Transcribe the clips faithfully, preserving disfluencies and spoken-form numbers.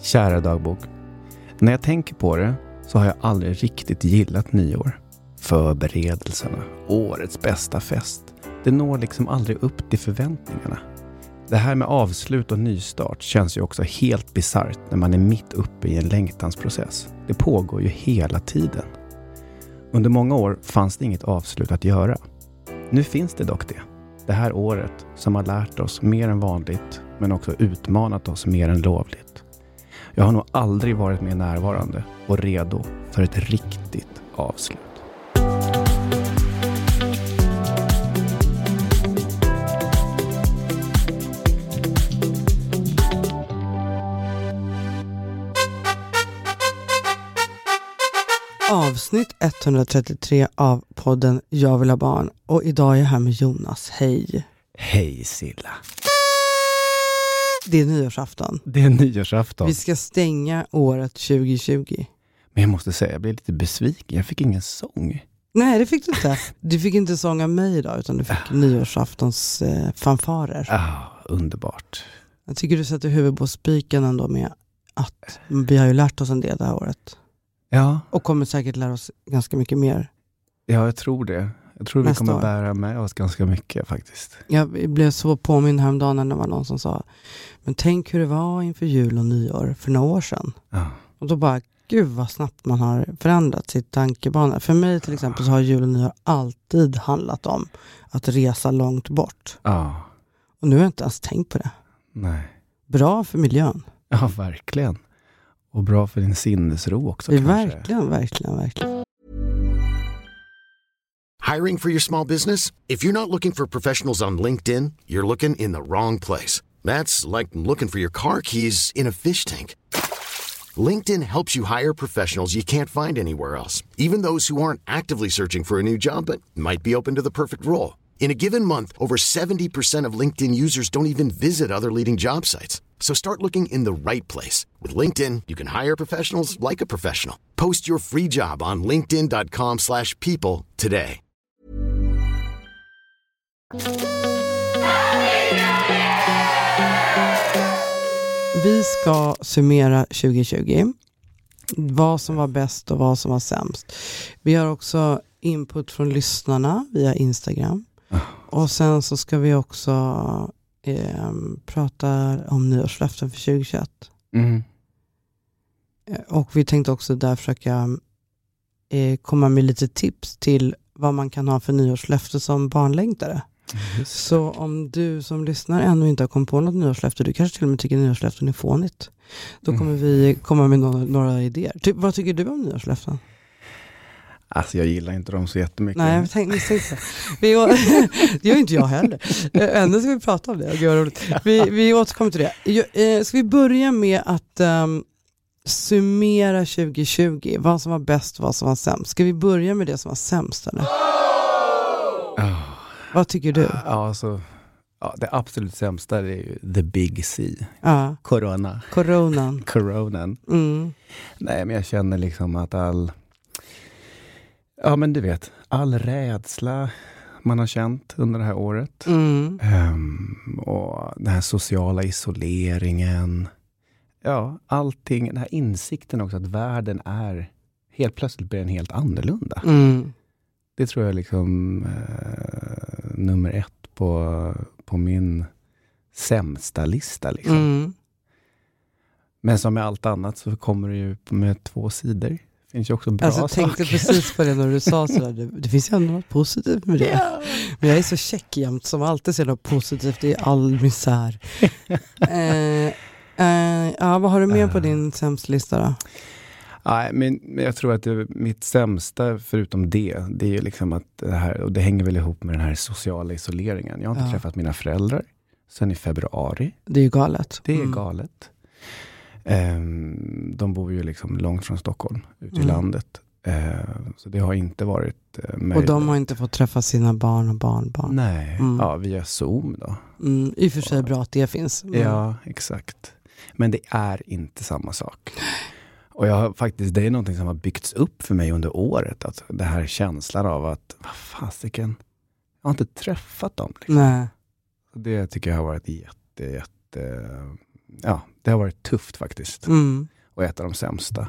Kära dagbok. När jag tänker på det så har jag aldrig riktigt gillat nyår. Förberedelserna, årets bästa fest. Det når liksom aldrig upp till förväntningarna. Det här med avslut och nystart känns ju också helt bizarrt när man är mitt uppe i en längtansprocess. Det pågår ju hela tiden. Under många år fanns det inget avslut att göra. Nu finns det dock det. Det här året som har lärt oss mer än vanligt men också utmanat oss mer än lovligt. Jag har nog aldrig varit mer närvarande och redo för ett riktigt avslut. Avsnitt etthundratrettiotre av podden Jag vill ha barn. Och idag är jag här med Jonas. Hej. Hej Silla. Det är nyårsafton. Det är nyårsafton. Vi ska stänga året tjugo tjugo. Men jag måste säga, jag blev lite besviken. Jag fick ingen sång. Nej, det fick du inte. Du fick inte sång av mig idag, utan du fick ah. nyårsaftons eh, fanfarer. Ja, ah, underbart. Jag tycker du sätter huvudet på spiken ändå med att vi har ju lärt oss en del det här året. Ja. Och kommer säkert lära oss ganska mycket mer. Ja, jag tror det. Jag tror Nästa vi kommer år. bära med oss ganska mycket faktiskt. Jag blev så påminn häromdagen när det var någon som sa, men tänk hur det var inför jul och nyår för några år sedan. Ja. Och då bara, gud vad snabbt man har förändrat sitt tankebana. För mig till exempel så har jul och nyår alltid handlat om att resa långt bort. Ja. Och nu har jag inte ens tänkt på det. Nej. Bra för miljön. Ja, verkligen. Och bra för din sinnesro också. Det är kanske. verkligen, verkligen, verkligen. Hiring for your small business? If you're not looking for professionals on LinkedIn, you're looking in the wrong place. That's like looking for your car keys in a fish tank. LinkedIn helps you hire professionals you can't find anywhere else, even those who aren't actively searching for a new job but might be open to the perfect role. In a given month, over seventy percent of LinkedIn users don't even visit other leading job sites. So start looking in the right place. With LinkedIn, you can hire professionals like a professional. Post your free job on linkedin dot com slash people today. Vi ska summera tjugo tjugo. Vad som var bäst och vad som var sämst. Vi har också input från lyssnarna via Instagram. Och sen så ska vi också eh, prata om nyårslöften för tjugo tjugoett. Mm. Och vi tänkte också där försöka eh, komma med lite tips till vad man kan ha för nyårslöfte som barnlängtare. Så om du som lyssnar ännu inte har kommit på något nyårslöfte, du kanske till och med tycker nyårslöften är fånigt. Då kommer mm. vi komma med några, några idéer. Ty, vad tycker du om nyårslöften? Alltså jag gillar inte dem så jättemycket. Nej, jag tänkte misstänkte. Vi, det gör inte jag heller. Ändå ska vi prata om det. Vi, vi återkommer till det. Ska vi börja med att um, summera tjugo tjugo? Vad som var bäst och vad som var sämst. Ska vi börja med det som var sämst eller? Oh. Vad tycker du? Ja, alltså, ja, det absolut sämsta är ju the big C. Ja. Corona. Coronan. Coronan. Mm. Nej, men jag känner liksom att all... Ja, men du vet, all rädsla man har känt under det här året. Mm. Um, och den här sociala isoleringen. Ja, allting. Den här insikten också att världen är helt plötsligt blir en helt annorlunda. Mm. Det tror jag liksom uh, nummer ett på, på min sämsta lista. Liksom. Mm. Men som med allt annat så kommer det ju med två sidor. Det finns ju också bra alltså, jag tänkte saker. precis på det när du sa sådär. Det, det finns ju ändå något positivt med det. Ja. Men jag är så checkjämt som alltid ser något positivt i all misär. eh, eh, ja, vad har du med på din sämstlista då? Nej, men, men jag tror att det, mitt sämsta förutom det, det är ju liksom att det här, och det hänger väl ihop med den här sociala isoleringen. Jag har inte ja. träffat mina föräldrar sen i februari. Det är ju galet. Det är mm. galet. Um, de bor ju liksom långt från Stockholm, ute i mm. landet. Uh, så det har inte varit uh, möjligt. Och de har inte fått träffa sina barn och barnbarn. Nej, mm. ja, via Zoom då. Mm, i och för sig och, bra att det finns. Mm. Ja, exakt. Men det är inte samma sak. Och jag har faktiskt, det är någonting som har byggts upp för mig under året. Att det här känslan av att, vad fasiken, jag har inte träffat dem. Liksom. Nej. Det tycker jag har varit jätte, jätte, ja, Det har varit tufft faktiskt. Mm. Och ett av de sämsta.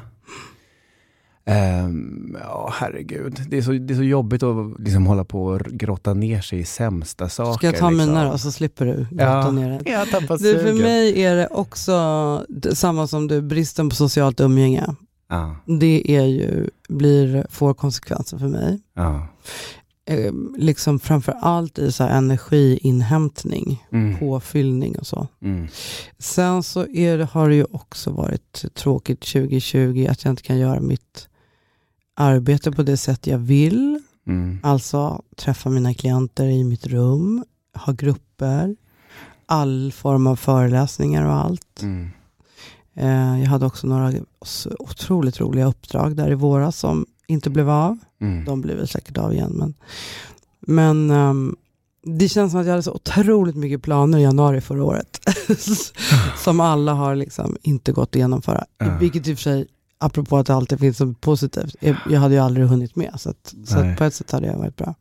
Um, ja, herregud. Det är så, det är så jobbigt att liksom hålla på och grotta ner sig i sämsta saker. Ska jag ta liksom. mina då, så slipper du grotta ja, ner det. Jag tappar Du, för sugen. mig är det också det, samma som du, bristen på socialt umgänge. Ja. Det är ju, blir, får konsekvenser för mig. Ja. Eh, liksom framförallt i så här energiinhämtning, Mm. påfyllning och så. Mm. Sen så är det, har det ju också varit tråkigt tjugo tjugo att jag inte kan göra mitt arbete på det sätt jag vill. Mm. Alltså träffa mina klienter i mitt rum, ha grupper, all form av föreläsningar och allt. Mm. Eh, jag hade också några otroligt roliga uppdrag där i våras som inte blev av. Mm. De blir väl säkert av igen. Men, men um, det känns som att jag hade så otroligt mycket planer i januari förra året. som alla har liksom inte gått att genomföra. Ja. Vilket i och för sig, apropå att det alltid finns som positivt. Jag, jag hade ju aldrig hunnit med. Så, att, så att på ett sätt hade jag varit bra.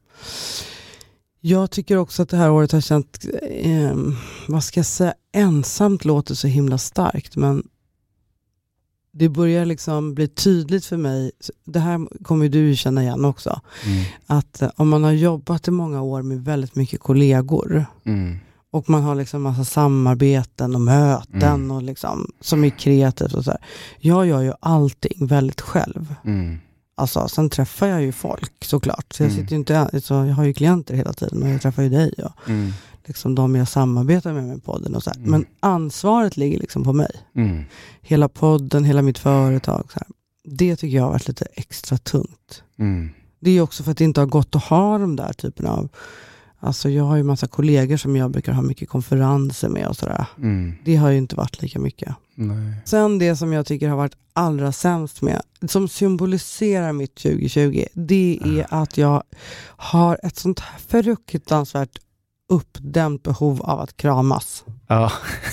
Jag tycker också att det här året har känt, eh, vad ska jag säga, ensamt låter så himla starkt. Men det börjar liksom bli tydligt för mig, det här kommer du ju känna igen också, Mm. att eh, om man har jobbat i många år med väldigt mycket kollegor Mm. och man har liksom massa samarbeten och möten Mm. och liksom, som är kreativt och så här. Jag gör ju allting väldigt själv. Mm. Alltså, sen träffar jag ju folk såklart. Så jag, Mm. sitter ju inte, så jag har ju klienter hela tiden och jag träffar ju dig och Mm. liksom de jag samarbetar med med podden och så här. Mm. Men ansvaret ligger liksom på mig. Mm. Hela podden, hela mitt företag. Så här. Det tycker jag har varit lite extra tungt. Mm. Det är också för att det inte har gått att ha de där typen av... Alltså jag har ju massa kollegor som jag brukar ha mycket konferenser med och sådär. Mm. Det har ju inte varit lika mycket. Nej. Sen det som jag tycker har varit allra sämst med, som symboliserar mitt tjugo tjugo, det är att jag har ett sånt här fruktansvärt uppdämt behov av att kramas. Ja.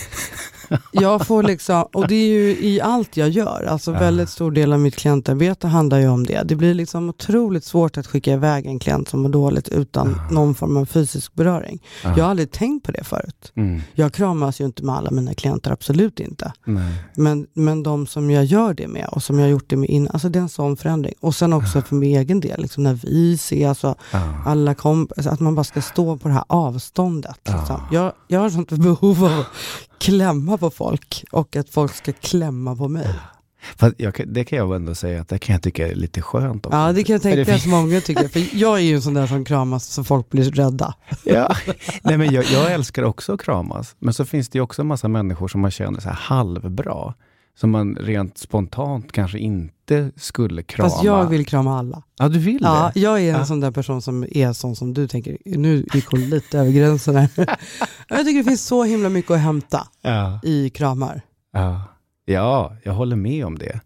Jag får liksom, och det är ju i allt jag gör, alltså Ja. väldigt stor del av mitt klientarbete handlar ju om det. Det blir liksom otroligt svårt att skicka iväg en klient som mår dåligt utan Ja. någon form av fysisk beröring. Ja. Jag har aldrig tänkt på det förut. Mm. Jag kramas ju inte med alla mina klienter, absolut inte. Nej. Men, men de som jag gör det med och som jag har gjort det med innan, alltså det är en sån förändring. Och sen också för min egen del, liksom när vi ses, alltså Ja. alla komp- alltså att man bara ska stå på det här avståndet. Ja. Liksom. Jag, jag har sånt behov av att klämma på folk och att folk ska klämma på mig. Fast jag, kan- det kan jag ändå säga att det kan jag tycka är lite skönt också. Ja, det kan jag För det tänka fin- att många tycker. För jag är ju en sån där som kramas så folk blir rädda. Ja. Nej, men jag, jag älskar också att kramas. Men så finns det ju också en massa människor som man känner så här halvbra. Som man rent spontant kanske inte skulle krama. Fast jag vill krama alla. Ja, du vill Ja, det? jag är en Ja. sån där person som är sån som du tänker. Nu gick hon lite över gränsen här. Jag tycker det finns så himla mycket att hämta Ja. i kramar. Ja. Ja, jag håller med om det.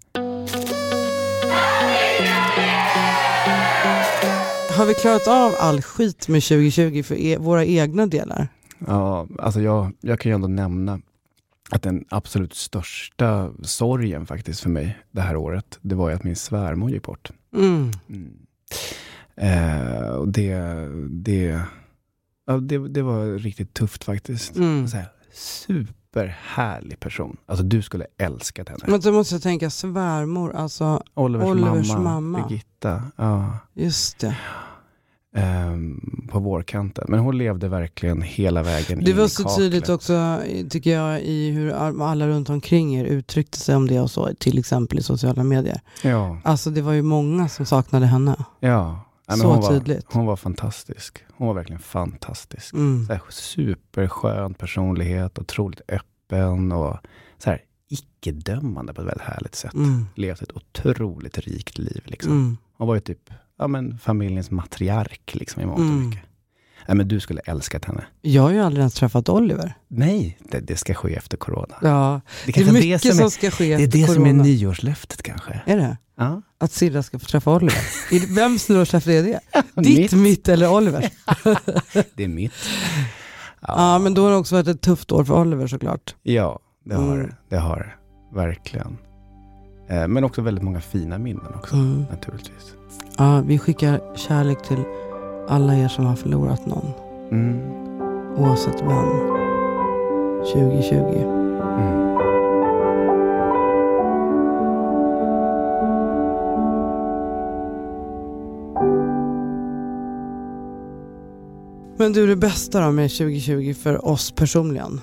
Har vi klarat av all skit med tjugo tjugo för e- våra egna delar? Ja, alltså jag, jag kan ju ändå nämna att den absolut största sorgen faktiskt för mig det här året, det var ju att min svärmor gick bort. Mm. Mm. Eh, och det, det, ja, det, det var riktigt tufft faktiskt. Mm. Så här, superhärlig person. Alltså du skulle älska henne. Men då måste jag tänka svärmor, alltså Olivers, Olivers mamma, mamma. Birgitta. Ja. just det. Ehm, på vårkanten. Men hon levde verkligen hela vägen Det in var i så kaklet. tydligt också, tycker jag, i hur alla runt omkring er uttryckte sig om det och så, till exempel i sociala medier. Ja, Alltså det var ju många som saknade henne. ja. Ja, men Så hon var, tydligt. Hon var fantastisk. Hon var verkligen fantastisk. Mm. Så här, superskön personlighet, otroligt öppen och så här icke-dömande på ett väldigt härligt sätt. Mm. Levt ett otroligt rikt liv liksom. Mm. Hon var ju typ ja, men familjens matriark liksom i mångt och Mm. mycket. Ja, men du skulle älskat henne. Jag har ju aldrig ens träffat Oliver. Nej, det, det ska ske efter corona. Ja, Det, det är kanske mycket som som är, ska ske det är efter det som är corona. nyårslöftet kanske. Är det? Ja. Att Sirra ska få träffa Oliver? Är det- Vems nyårsträff är det? Ditt, Mitt. mitt eller Oliver? Det är mitt. Ja, men då har det också varit ett tufft år för Oliver såklart. Ja, det har Mm. det. Det har det. Verkligen. Eh, men också väldigt många fina minnen också, Mm. naturligtvis. Ja, vi skickar kärlek till alla er som har förlorat någon. Mm. Oavsett vem. tjugo tjugo. Mm. Men du, det bästa då med tjugo tjugo för oss personligen?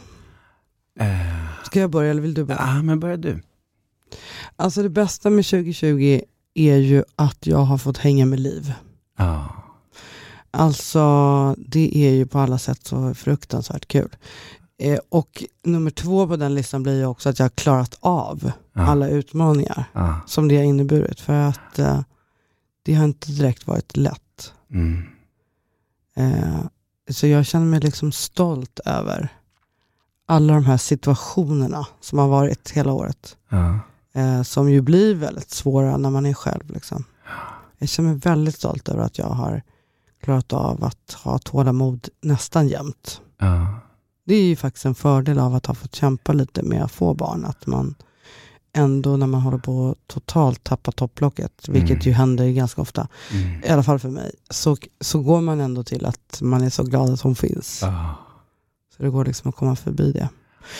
Uh, Ska jag börja eller vill du börja? Ja, men börja du. Alltså det bästa med tjugo tjugo är ju att jag har fått hänga med Liv. Ja. Uh. Alltså det är ju på alla sätt så fruktansvärt kul. Eh, och nummer två på den listan blir ju också att jag har klarat av uh. alla utmaningar uh. som det har inneburit. För att eh, det har inte direkt varit lätt. Mm. Eh, så jag känner mig liksom stolt över alla de här situationerna som har varit hela året. Uh. Eh, som ju blir väldigt svåra när man är själv. Liksom. Jag känner mig väldigt stolt över att jag har klarat av att ha tålamod nästan jämt. Uh. Det är ju faktiskt en fördel av att ha fått kämpa lite med att få barn. Att man ändå när man håller på att totalt tappa topplocket, vilket mm. ju händer ganska ofta, mm. i alla fall för mig, så, så går man ändå till att man är så glad att hon finns. Uh. Så det går liksom att komma förbi det.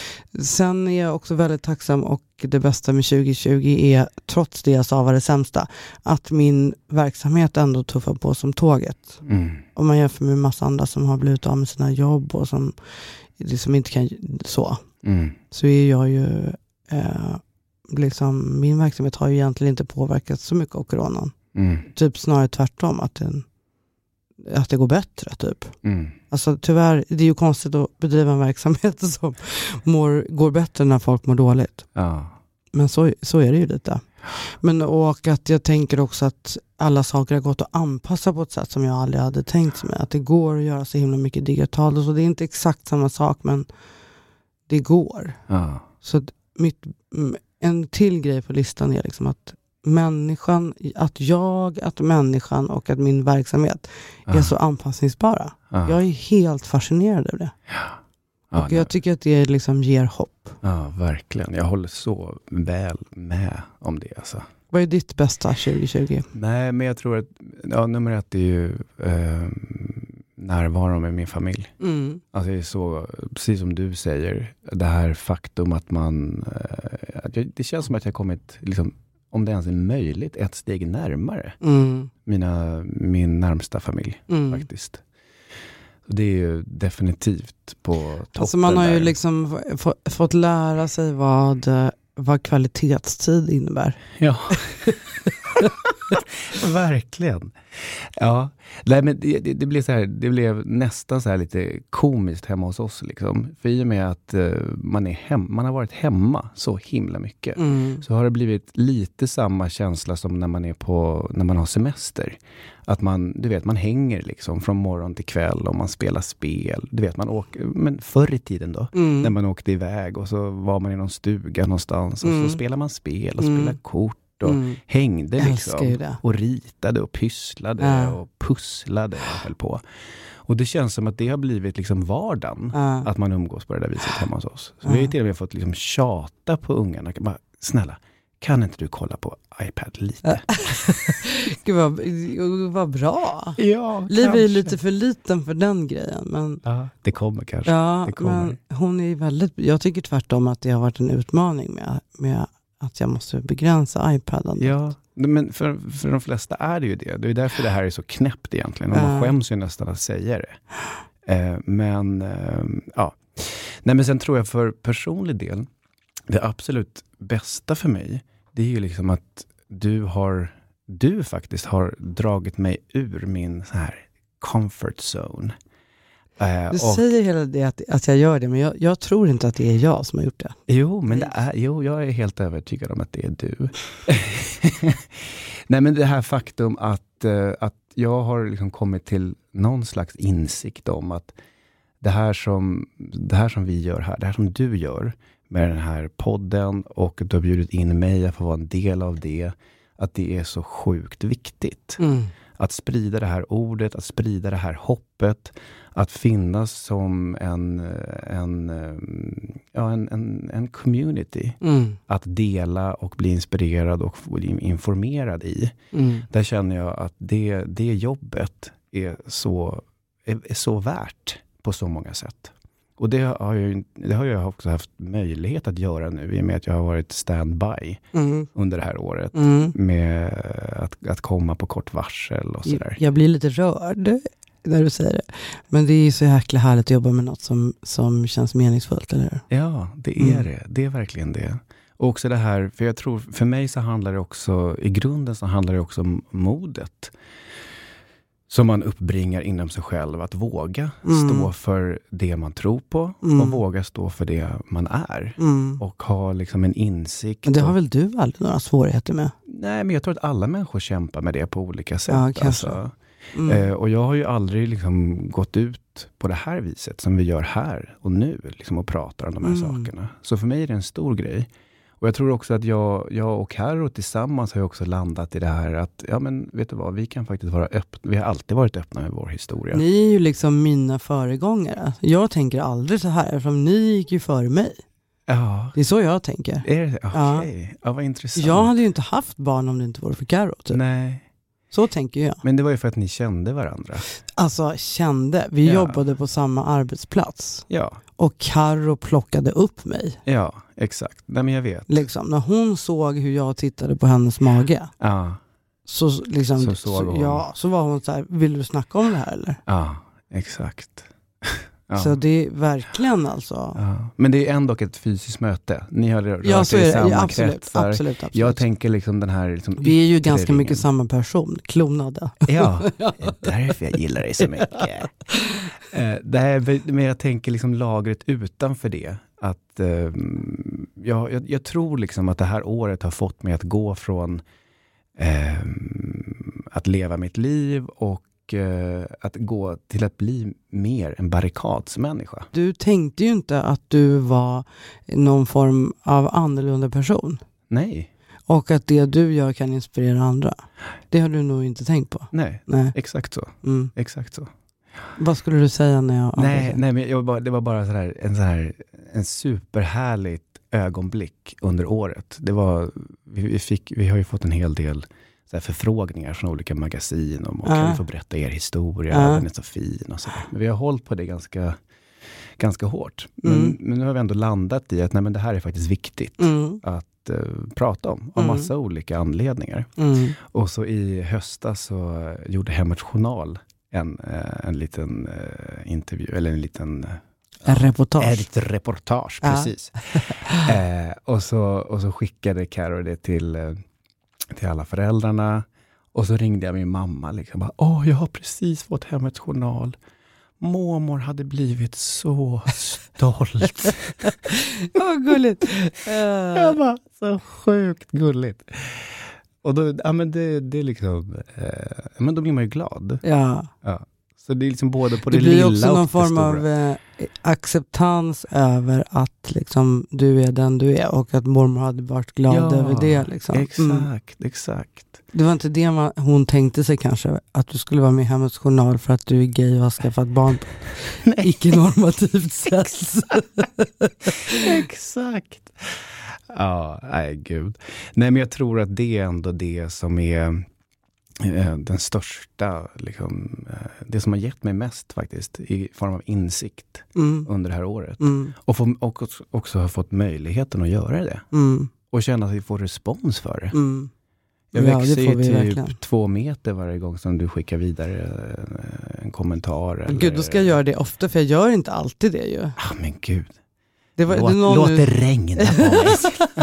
Sen är jag också väldigt tacksam, och det bästa med tjugo tjugo är, trots det jag sa var det sämsta, att min verksamhet ändå tuffar på som tåget. Mm. Om man jämför med en massa andra som har blivit av med sina jobb och som liksom inte kan så. Mm. Så är jag ju eh, liksom, min verksamhet har ju egentligen inte påverkats så mycket av coronan. Mm. Typ snarare tvärtom, att den, att det går bättre typ. Mm. Alltså tyvärr, det är ju konstigt att bedriva en verksamhet som mår, går bättre när folk mår dåligt. Ja. Men så, så är det ju lite. Men och att jag tänker också att alla saker har gått att anpassa på ett sätt som jag aldrig hade tänkt mig. Att det går att göra så himla mycket digitalt. Och så det är inte exakt samma sak, men det går. Ja. Så mitt, en till grej på listan är liksom att människan, att jag, att människan och att min verksamhet ja. är så anpassningsbara. Ja. Jag är helt fascinerad av det. Ja. Ja, och jag tycker att det liksom ger hopp. Ja, verkligen. Jag håller så väl med om det. Alltså. Vad är ditt bästa tjugo tjugo? Nej, men jag tror att ja, nummer ett är ju eh, närvaro med min familj. Mm. Alltså det är så, precis som du säger, det här faktum att man eh, att jag, det känns som att jag kommit liksom, om det ens är möjligt, ett steg närmare mm. mina, min närmsta familj mm. faktiskt. Det är ju definitivt på toppen. Alltså man har ju där. liksom få, fått lära sig vad, vad kvalitetstid innebär. Ja. Verkligen. Ja. Nej, men det, det, det, blev så här, det blev nästan så här lite komiskt hemma hos oss. Liksom. För i och med att uh, man, är hem, man har varit hemma så himla mycket. Mm. Så har det blivit lite samma känsla som när man är på när man har semester. Att man, du vet, man hänger liksom från morgon till kväll och man spelar spel. Du vet, man åker, men förr i tiden då, mm. när man åkte iväg och så var man i någon stuga någonstans och mm. så spelar man spel och mm. spelar kort och mm. hängde liksom och ritade och pysslade ja. och pusslade och höll på. Och det känns som att det har blivit liksom vardagen ja. att man umgås på det där viset hemma hos oss. Så ja. vi har till och med fått liksom tjata på ungarna. Bara, snälla, kan inte du kolla på iPad lite? Gud vad, vad bra. Ja, Liv är lite för liten för den grejen. Men, ja, det kommer kanske. Ja, det kommer. Men hon är väldigt, jag tycker tvärtom att det har varit en utmaning med, med att jag måste begränsa iPaden. Ja, men för, för de flesta är det ju det. Det är därför det här är så knäppt egentligen. Och man uh. skäms ju nästan att säga det. Eh, men eh, ja. Nej, men sen tror jag för personlig del, det absolut bästa för mig, det är ju liksom att du har, du faktiskt har dragit mig ur min så här comfort zone. Eh, du och, säger hela det att, att jag gör det, men jag, jag tror inte att det är jag som har gjort det. Jo, men det är, jo, jag är helt övertygad om att det är du. Nej, men det här faktum att, att jag har liksom kommit till någon slags insikt om att det här som, det här som vi gör här, det här som du gör med den här podden och du har bjudit in mig att få vara en del av det, att det är så sjukt viktigt. Mm. Att sprida det här ordet, att sprida det här hoppet, att finnas som en, en, ja, en, en, en community. Mm. Att dela och bli inspirerad och bli informerad i. Mm. Där känner jag att det, det jobbet är så, är, är så värt på så många sätt. Och det har, jag, det har jag också haft möjlighet att göra nu i och med att jag har varit standby mm. under det här året mm. med att, att komma på kort varsel och sådär. Jag blir lite rörd. när du säger det. Men det är ju så jäkla härligt att jobba med något som, som känns meningsfullt, eller hur? Ja, det är mm. det. Det är verkligen det. Och också det här, för jag tror, för mig så handlar det också, i grunden så handlar det också om modet. Som man uppbringar inom sig själv, att våga mm. stå för det man tror på mm. och våga stå för det man är. Mm. Och ha liksom en insikt. Men det har och, väl du aldrig några svårigheter med? Nej, men jag tror att alla människor kämpar med det på olika sätt. Ja, kanske. Alltså. Mm. Eh, och jag har ju aldrig liksom gått ut på det här viset som vi gör här och nu liksom, och pratar om de här mm. sakerna. Så för mig är det en stor grej. Och jag tror också att jag, jag och Karo tillsammans har ju också landat i det här att, ja men vet du vad, vi kan faktiskt vara öppna. Vi har alltid varit öppna med vår historia. Ni är ju liksom mina föregångare. Jag tänker aldrig så här, eftersom ni gick ju före mig. Ja. Det är så jag tänker. Är det? Okej. Okay. Ja. Ja, vad intressant. Jag hade ju inte haft barn om det inte vore för Karo. Typ. Nej. Så tänker jag. Men det var ju för att ni kände varandra. Alltså kände. Vi ja. jobbade på samma arbetsplats. Ja. Och Karo plockade upp mig. Ja, exakt. Nej, men jag vet. Liksom, när hon såg hur jag tittade på hennes mage. Ja. Så, liksom, så såg hon. Så, ja, så var hon så här, vill du snacka om det här eller? Ja, exakt. Ja. Så det är verkligen alltså... Ja. Men det är ändå ett fysiskt möte. Ni har rört ja, så er i är det. samma Ja, absolut, kretsar. Absolut, absolut. Jag tänker liksom den här... Liksom vi är ju ganska ringen. Mycket samma person, klonade. Ja, det är därför jag gillar dig så mycket. uh, det här, men jag tänker liksom lagret utanför det. Att, uh, jag, jag, jag tror liksom att det här året har fått mig att gå från uh, att leva mitt liv och att gå till att bli mer en barrikadsmänniska. Du tänkte ju inte att du var någon form av annorlunda person. Nej. Och att det du gör kan inspirera andra. Det har du nog inte tänkt på. Nej, nej. Exakt så. Mm. Exakt så. Vad skulle du säga när jag... Nej, nej men jag bara, det var bara så här, en så här en superhärligt ögonblick under året. Det var, vi, vi, fick, vi har ju fått en hel del så här förfrågningar från olika magasin om och äh. kan vi få berätta er historia, äh. den är så fin och så. Men vi har hållit på det ganska, ganska hårt. Men, mm. men nu har vi ändå landat i att nej, men det här är faktiskt viktigt mm. att uh, prata om, av mm. massa olika anledningar. Mm. Och så i höstas så gjorde Hemmets Journal en, uh, en liten uh, intervju, eller en liten... En reportage. Ett reportage, ja. precis. uh, och, så, och så skickade Karo det till... Uh, till alla föräldrarna. Och så ringde jag min mamma. Liksom, bara, åh, jag har precis fått Hemmets Journal. Mormor hade blivit så stolt. Vad gulligt. Uh... Jag bara, så sjukt gulligt. Och då, ja men det, det är liksom, eh, men då blir man ju glad. Ja. Ja. Så det är liksom både på det, det lilla och det stora. Det blir också någon form stora. av eh, acceptans över att liksom, du är den du är och att mormor hade varit glad ja, över det. Liksom. Exakt, mm. exakt. Det var inte det man, hon tänkte sig kanske, att du skulle vara med i Hemmets Journal för att du är gay och har skaffat barn på ett icke-normativt sätt. Exakt. Ja, nej gud. Nej men jag tror att det är ändå det som är eh, den största, liksom, eh, det som har gett mig mest faktiskt i form av insikt mm. under det här året. Mm. Och, få, och också har fått möjligheten att göra det. Mm. Och känna att vi får respons för det. Mm. Jag ja, växer ju typ verkligen. två meter varje gång som du skickar vidare en kommentar. Eller... Gud, då ska jag göra det ofta, för jag gör inte alltid det ju. Ah, men gud. Det var, låt det låt nu... det regna på mig.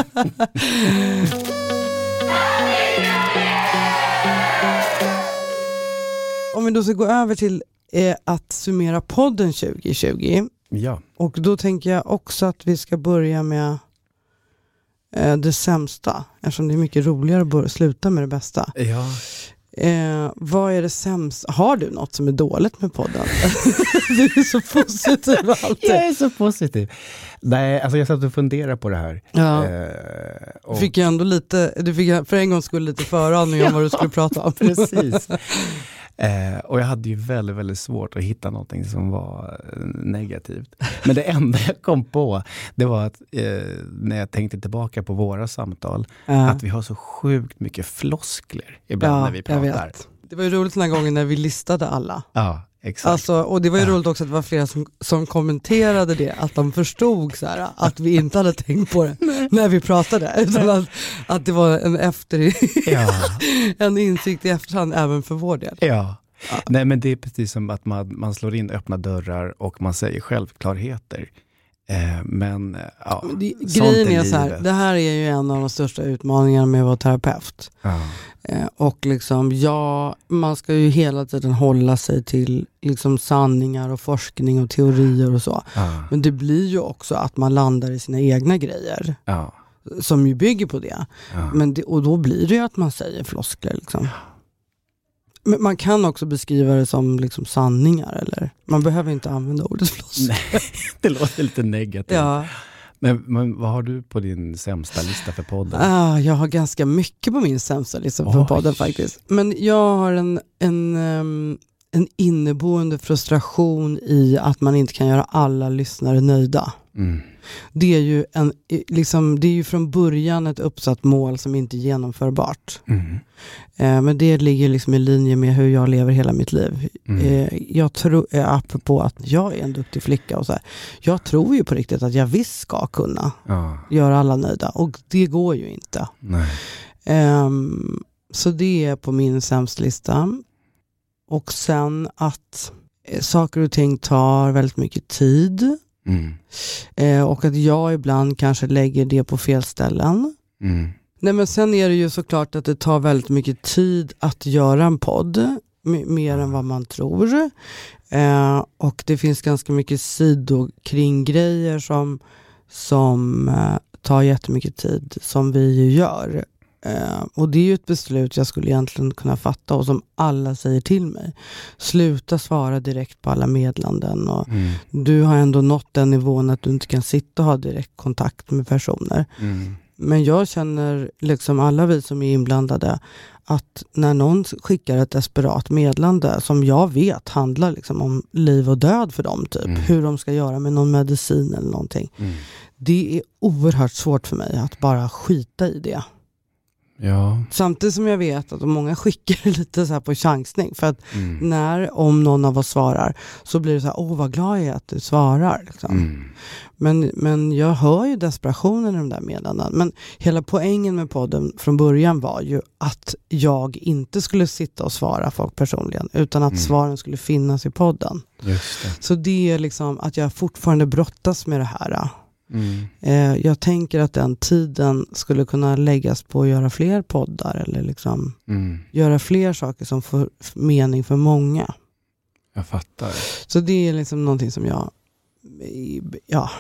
Om vi då ska gå över till eh, att summera podden tjugo tjugo. Ja. Och då tänker jag också att vi ska börja med eh, det sämsta. Eftersom det är mycket roligare att börja, sluta med det bästa. Ja. Eh, vad är det sämsta? Har du något som är dåligt med podden? Du är så positiv alltid. Jag är så positiv. Nej, alltså jag satt och funderade på det här. Ja. Eh, och... Fick jag ändå lite, du fick för en gång skulle lite föraning om vad du skulle prata om. Precis. Eh, och jag hade ju väldigt, väldigt svårt att hitta någonting som var eh, negativt. Men det enda jag kom på, det var att eh, när jag tänkte tillbaka på våra samtal, äh. att vi har så sjukt mycket floskler ibland ja, när vi pratar. Jag vet. Det var ju roligt den här gången när vi listade alla. Ja, exakt. Alltså, och det var ju ja. roligt också att det var flera som, som kommenterade det, att de förstod så här, att vi inte hade tänkt på det när vi pratade, utan att, att det var en, efter, ja. en insikt i efterhand även för vår del. Ja. Ja. Nej, men det är precis som att man, man slår in öppna dörrar och man säger självklarheter. Eh, men ja, Men det, sånt grejen är är så här, livet. det här är ju en av de största utmaningarna med att vara terapeut. Ja. Eh, och liksom, ja, man ska ju hela tiden hålla sig till liksom sanningar och forskning och teorier och så. Ja. Men det blir ju också att man landar i sina egna grejer. Ja. Som ju bygger på det. Ja. Men det, och då blir det ju att man säger floskler liksom. Men man kan också beskriva det som liksom sanningar, eller? Man behöver inte använda ordet floskler. Nej, det låter lite negativt. Ja. Men, men vad har du på din sämsta lista för podden? Ah, jag har ganska mycket på min sämsta lista för Oj. podden faktiskt. Men jag har en, en, um, en inneboende frustration i att man inte kan göra alla lyssnare nöjda. Mm. Det är ju, en, liksom, det är ju från början ett uppsatt mål som inte är genomförbart. Mm. Eh, men det ligger liksom i linje med hur jag lever hela mitt liv. Mm. Eh, jag tror, eh, apropå att jag är en duktig flicka och så här, jag tror ju på riktigt att jag visst ska kunna Ja. göra alla nöjda, och det går ju inte. Nej. Um, så det är på min sämsta lista. Och sen att eh, saker och ting tar väldigt mycket tid. Mm. Eh, och att jag ibland kanske lägger det på fel ställen. Mm. Nej, men sen är det ju såklart att det tar väldigt mycket tid att göra en podd. M- mer än vad man tror. Eh, och det finns ganska mycket sidor kring grejer som, som eh, tar jättemycket tid, som vi ju gör. Uh, och det är ju ett beslut jag skulle egentligen kunna fatta, och som alla säger till mig. Sluta svara direkt på alla meddelanden, och Mm. du har ändå nått den nivån att du inte kan sitta och ha direkt kontakt med personer. Mm. Men jag känner, liksom alla vi som är inblandade, att när någon skickar ett desperat meddelande som jag vet handlar liksom om liv och död för dem, typ, Mm. hur de ska göra med någon medicin eller någonting. Mm. Det är oerhört svårt för mig att bara skita i det. Ja. Samtidigt som jag vet att många skickar lite så här på chansning. För att Mm. när, om någon av oss svarar, så blir det så här, åh vad glad jag är att du svarar. Liksom. Mm. Men, men jag hör ju desperationen i de där meddelandena. Men hela poängen med podden från början var ju att jag inte skulle sitta och svara folk personligen, utan att Mm. svaren skulle finnas i podden. Just det. Så det är liksom att jag fortfarande brottas med det här. Mm. Eh, jag tänker att den tiden skulle kunna läggas på att göra fler poddar, eller liksom Mm. göra fler saker som får mening för många. Jag fattar. Så det är liksom någonting som jag ja,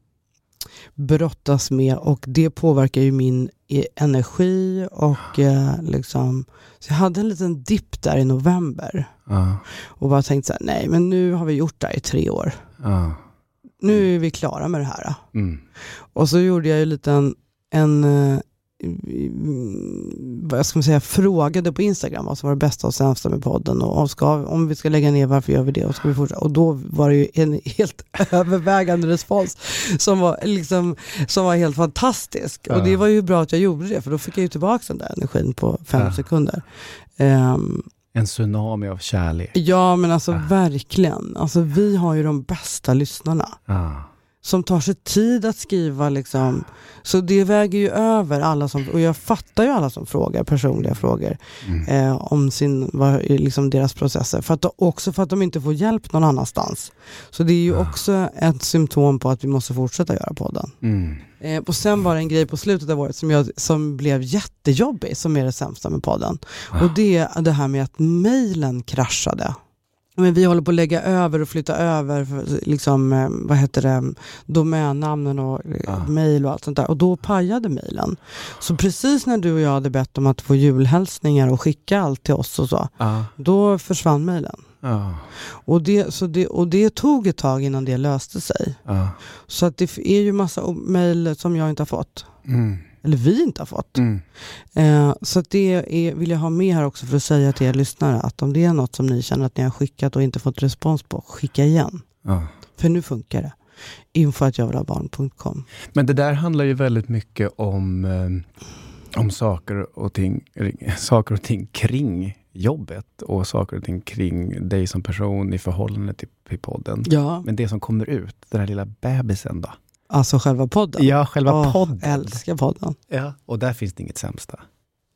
brottas med, och det påverkar ju min energi och eh, liksom, så jag hade en liten dipp där i november Ja. och bara tänkte så här, nej men nu har vi gjort det här i tre år. Ja. Nu är vi klara med det här. Mm. Och så gjorde jag ju lite en, en eh, vad ska man säga, frågade på Instagram vad som var det bästa och sämsta med podden, och om, ska, om vi ska lägga ner, varför gör vi det, och ska vi fortsätta? Och då var det ju en helt övervägande respons som var, liksom, som var helt fantastisk. Ja. Och det var ju bra att jag gjorde det, för då fick jag ju tillbaka den där energin på fem Ja. sekunder. Um, En tsunami av kärlek. ja men alltså Ja. verkligen, alltså vi har ju de bästa lyssnarna Ja. som tar sig tid att skriva liksom. Så det väger ju över alla som, och jag fattar ju alla som frågar personliga frågor Mm. eh, om sin, vad, liksom deras processer, för att, också för att de inte får hjälp någon annanstans. Så det är ju Ja. också ett symptom på att vi måste fortsätta göra podden. Mm. Eh, och sen var det en grej på slutet av året som, jag, som blev jättejobbig, som är det sämsta med podden. Ja. Och det är det här med att mejlen kraschade. Men vi håller på att lägga över och flytta över liksom, eh, vad heter det, domännamnen och eh, Ja. mejl och allt sånt där. Och då pajade mejlen. Så precis när du och jag hade bett om att få julhälsningar och skicka allt till oss och så, Ja. då försvann mejlen. Ja. Och det, så det, och det tog ett tag innan det löste sig. Ja. Så att det är ju massa mejl som jag inte har fått. Mm. Eller vi inte har fått. Mm. Eh, så att det är, vill jag ha med här också, för att säga till er lyssnare att om det är något som ni känner att ni har skickat och inte fått respons på, skicka igen. Ja. För nu funkar det. info at jag vill ha barn punkt com. Men det där handlar ju väldigt mycket om, eh, om saker och ting, saker och ting kring jobbet och saker och ting kring dig som person i förhållande till, till podden. Ja, Men det som kommer ut, den här lilla bebisen då? alltså själva podden. Ja, själva Åh, podden. älskar podden. Ja. Och där finns det inget sämsta.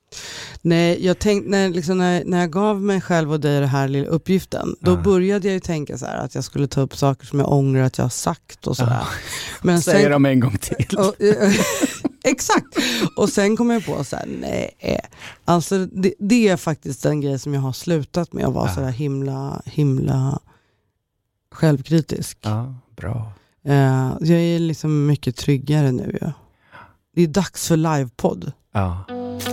Nej, jag tänkte när, liksom, när, när jag gav mig själv och dig den här lilla uppgiften, då Ja. började jag ju tänka så här att jag skulle ta upp saker som jag ångrar att jag har sagt och sådär. Ja. Men Säger sen, de en gång till. och, exakt. Och sen kom jag på så här, nej. Alltså det, det är faktiskt den grej som jag har slutat med att vara Ja. så där himla, himla självkritisk. Ja, bra. Uh, jag är liksom mycket tryggare nu. Ja. Det är dags för livepodd. Ja.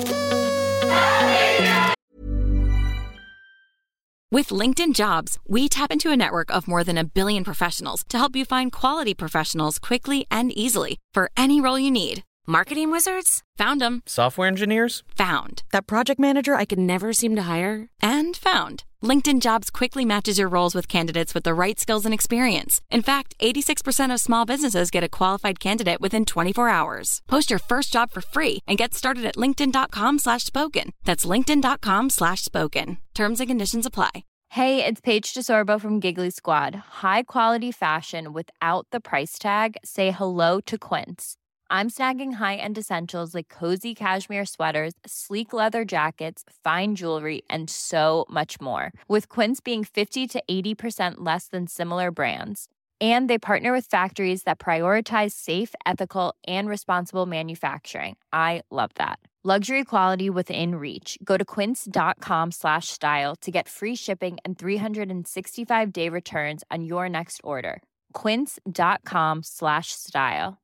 With LinkedIn Jobs, we tap into a network of more than a billion professionals to help you find quality professionals quickly and easily for any role you need. Marketing wizards? Found them. Software engineers? Found. That project manager I could never seem to hire? And found. LinkedIn Jobs quickly matches your roles with candidates with the right skills and experience. In fact, eighty-six percent of small businesses get a qualified candidate within twenty-four hours. Post your first job for free and get started at linkedin.com slash spoken. That's linkedin.com slash spoken. Terms and conditions apply. Hey, it's Paige DeSorbo from Giggly Squad. High quality fashion without the price tag. Say hello to Quince. I'm snagging high-end essentials like cozy cashmere sweaters, sleek leather jackets, fine jewelry, and so much more. With Quince being fifty to eighty percent less than similar brands. And they partner with factories that prioritize safe, ethical, and responsible manufacturing. I love that. Luxury quality within reach. Go to quince.com slash style to get free shipping and three sixty-five day returns on your next order. Quince.com slash style.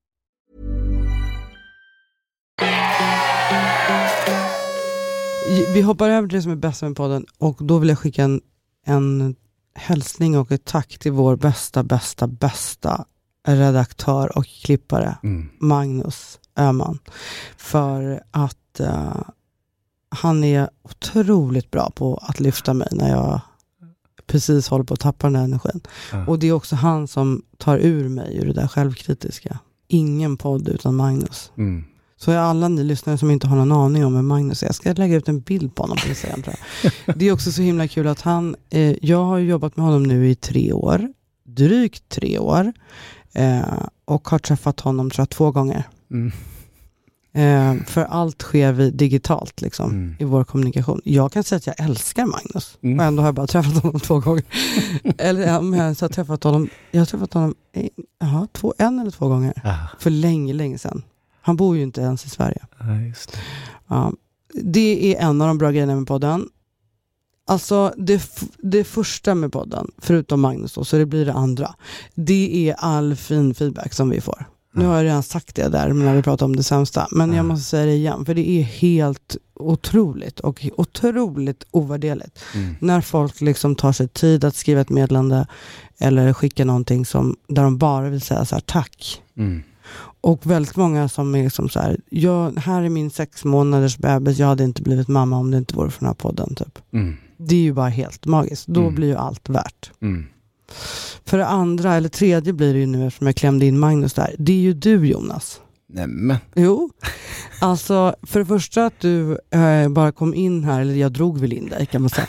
Vi hoppar över det som är bäst med podden och då vill jag skicka en, en hälsning och ett tack till vår bästa, bästa, bästa redaktör och klippare, Mm. Magnus Öhman. För att uh, han är otroligt bra på att lyfta mig när jag precis håller på att tappa den här energin. Ja. Och det är också han som tar ur mig ur det där självkritiska. Ingen podd utan Magnus. Mm. Så är alla ni lyssnare som inte har någon aning om vem Magnus är. Jag ska lägga ut en bild på honom på Instagram, tror jag. Det är också så himla kul att han, eh, jag har jobbat med honom nu i tre år. Drygt tre år. Eh, och har träffat honom tror jag två gånger. Mm. Eh, för allt sker vi digitalt liksom, Mm. i vår kommunikation. Jag kan säga att jag älskar Magnus. Mm. Och ändå har jag bara träffat honom två gånger. Eller ja, men jag har träffat honom, jag har träffat honom eh, aha, två, en eller två gånger. Ah. För länge, länge sedan. Han bor ju inte ens i Sverige. Ja, just det. Ja, det är en av de bra grejerna med podden. Alltså det, f- det första med podden, förutom Magnus då, så det blir det andra. Det är all fin feedback som vi får. Nu har jag redan sagt det där när vi pratar om det sämsta. Men jag måste säga det igen, för det är helt otroligt och otroligt ovärderligt. Mm. När folk liksom tar sig tid att skriva ett meddelande eller skicka någonting som, där de bara vill säga så här, tack. Mm. Och väldigt många som är liksom så här, jag, här är min sex månaders bebis, jag hade inte blivit mamma om det inte vore för den här podden typ. Mm. Det är ju bara helt magiskt. Då Mm. blir ju allt värt. Mm. För det andra, eller tredje blir det ju nu eftersom jag klämde in Magnus där. Det är ju du, Jonas. Nämen. Jo, alltså för det första att du äh, bara kom in här, eller jag drog väl in dig kan man säga.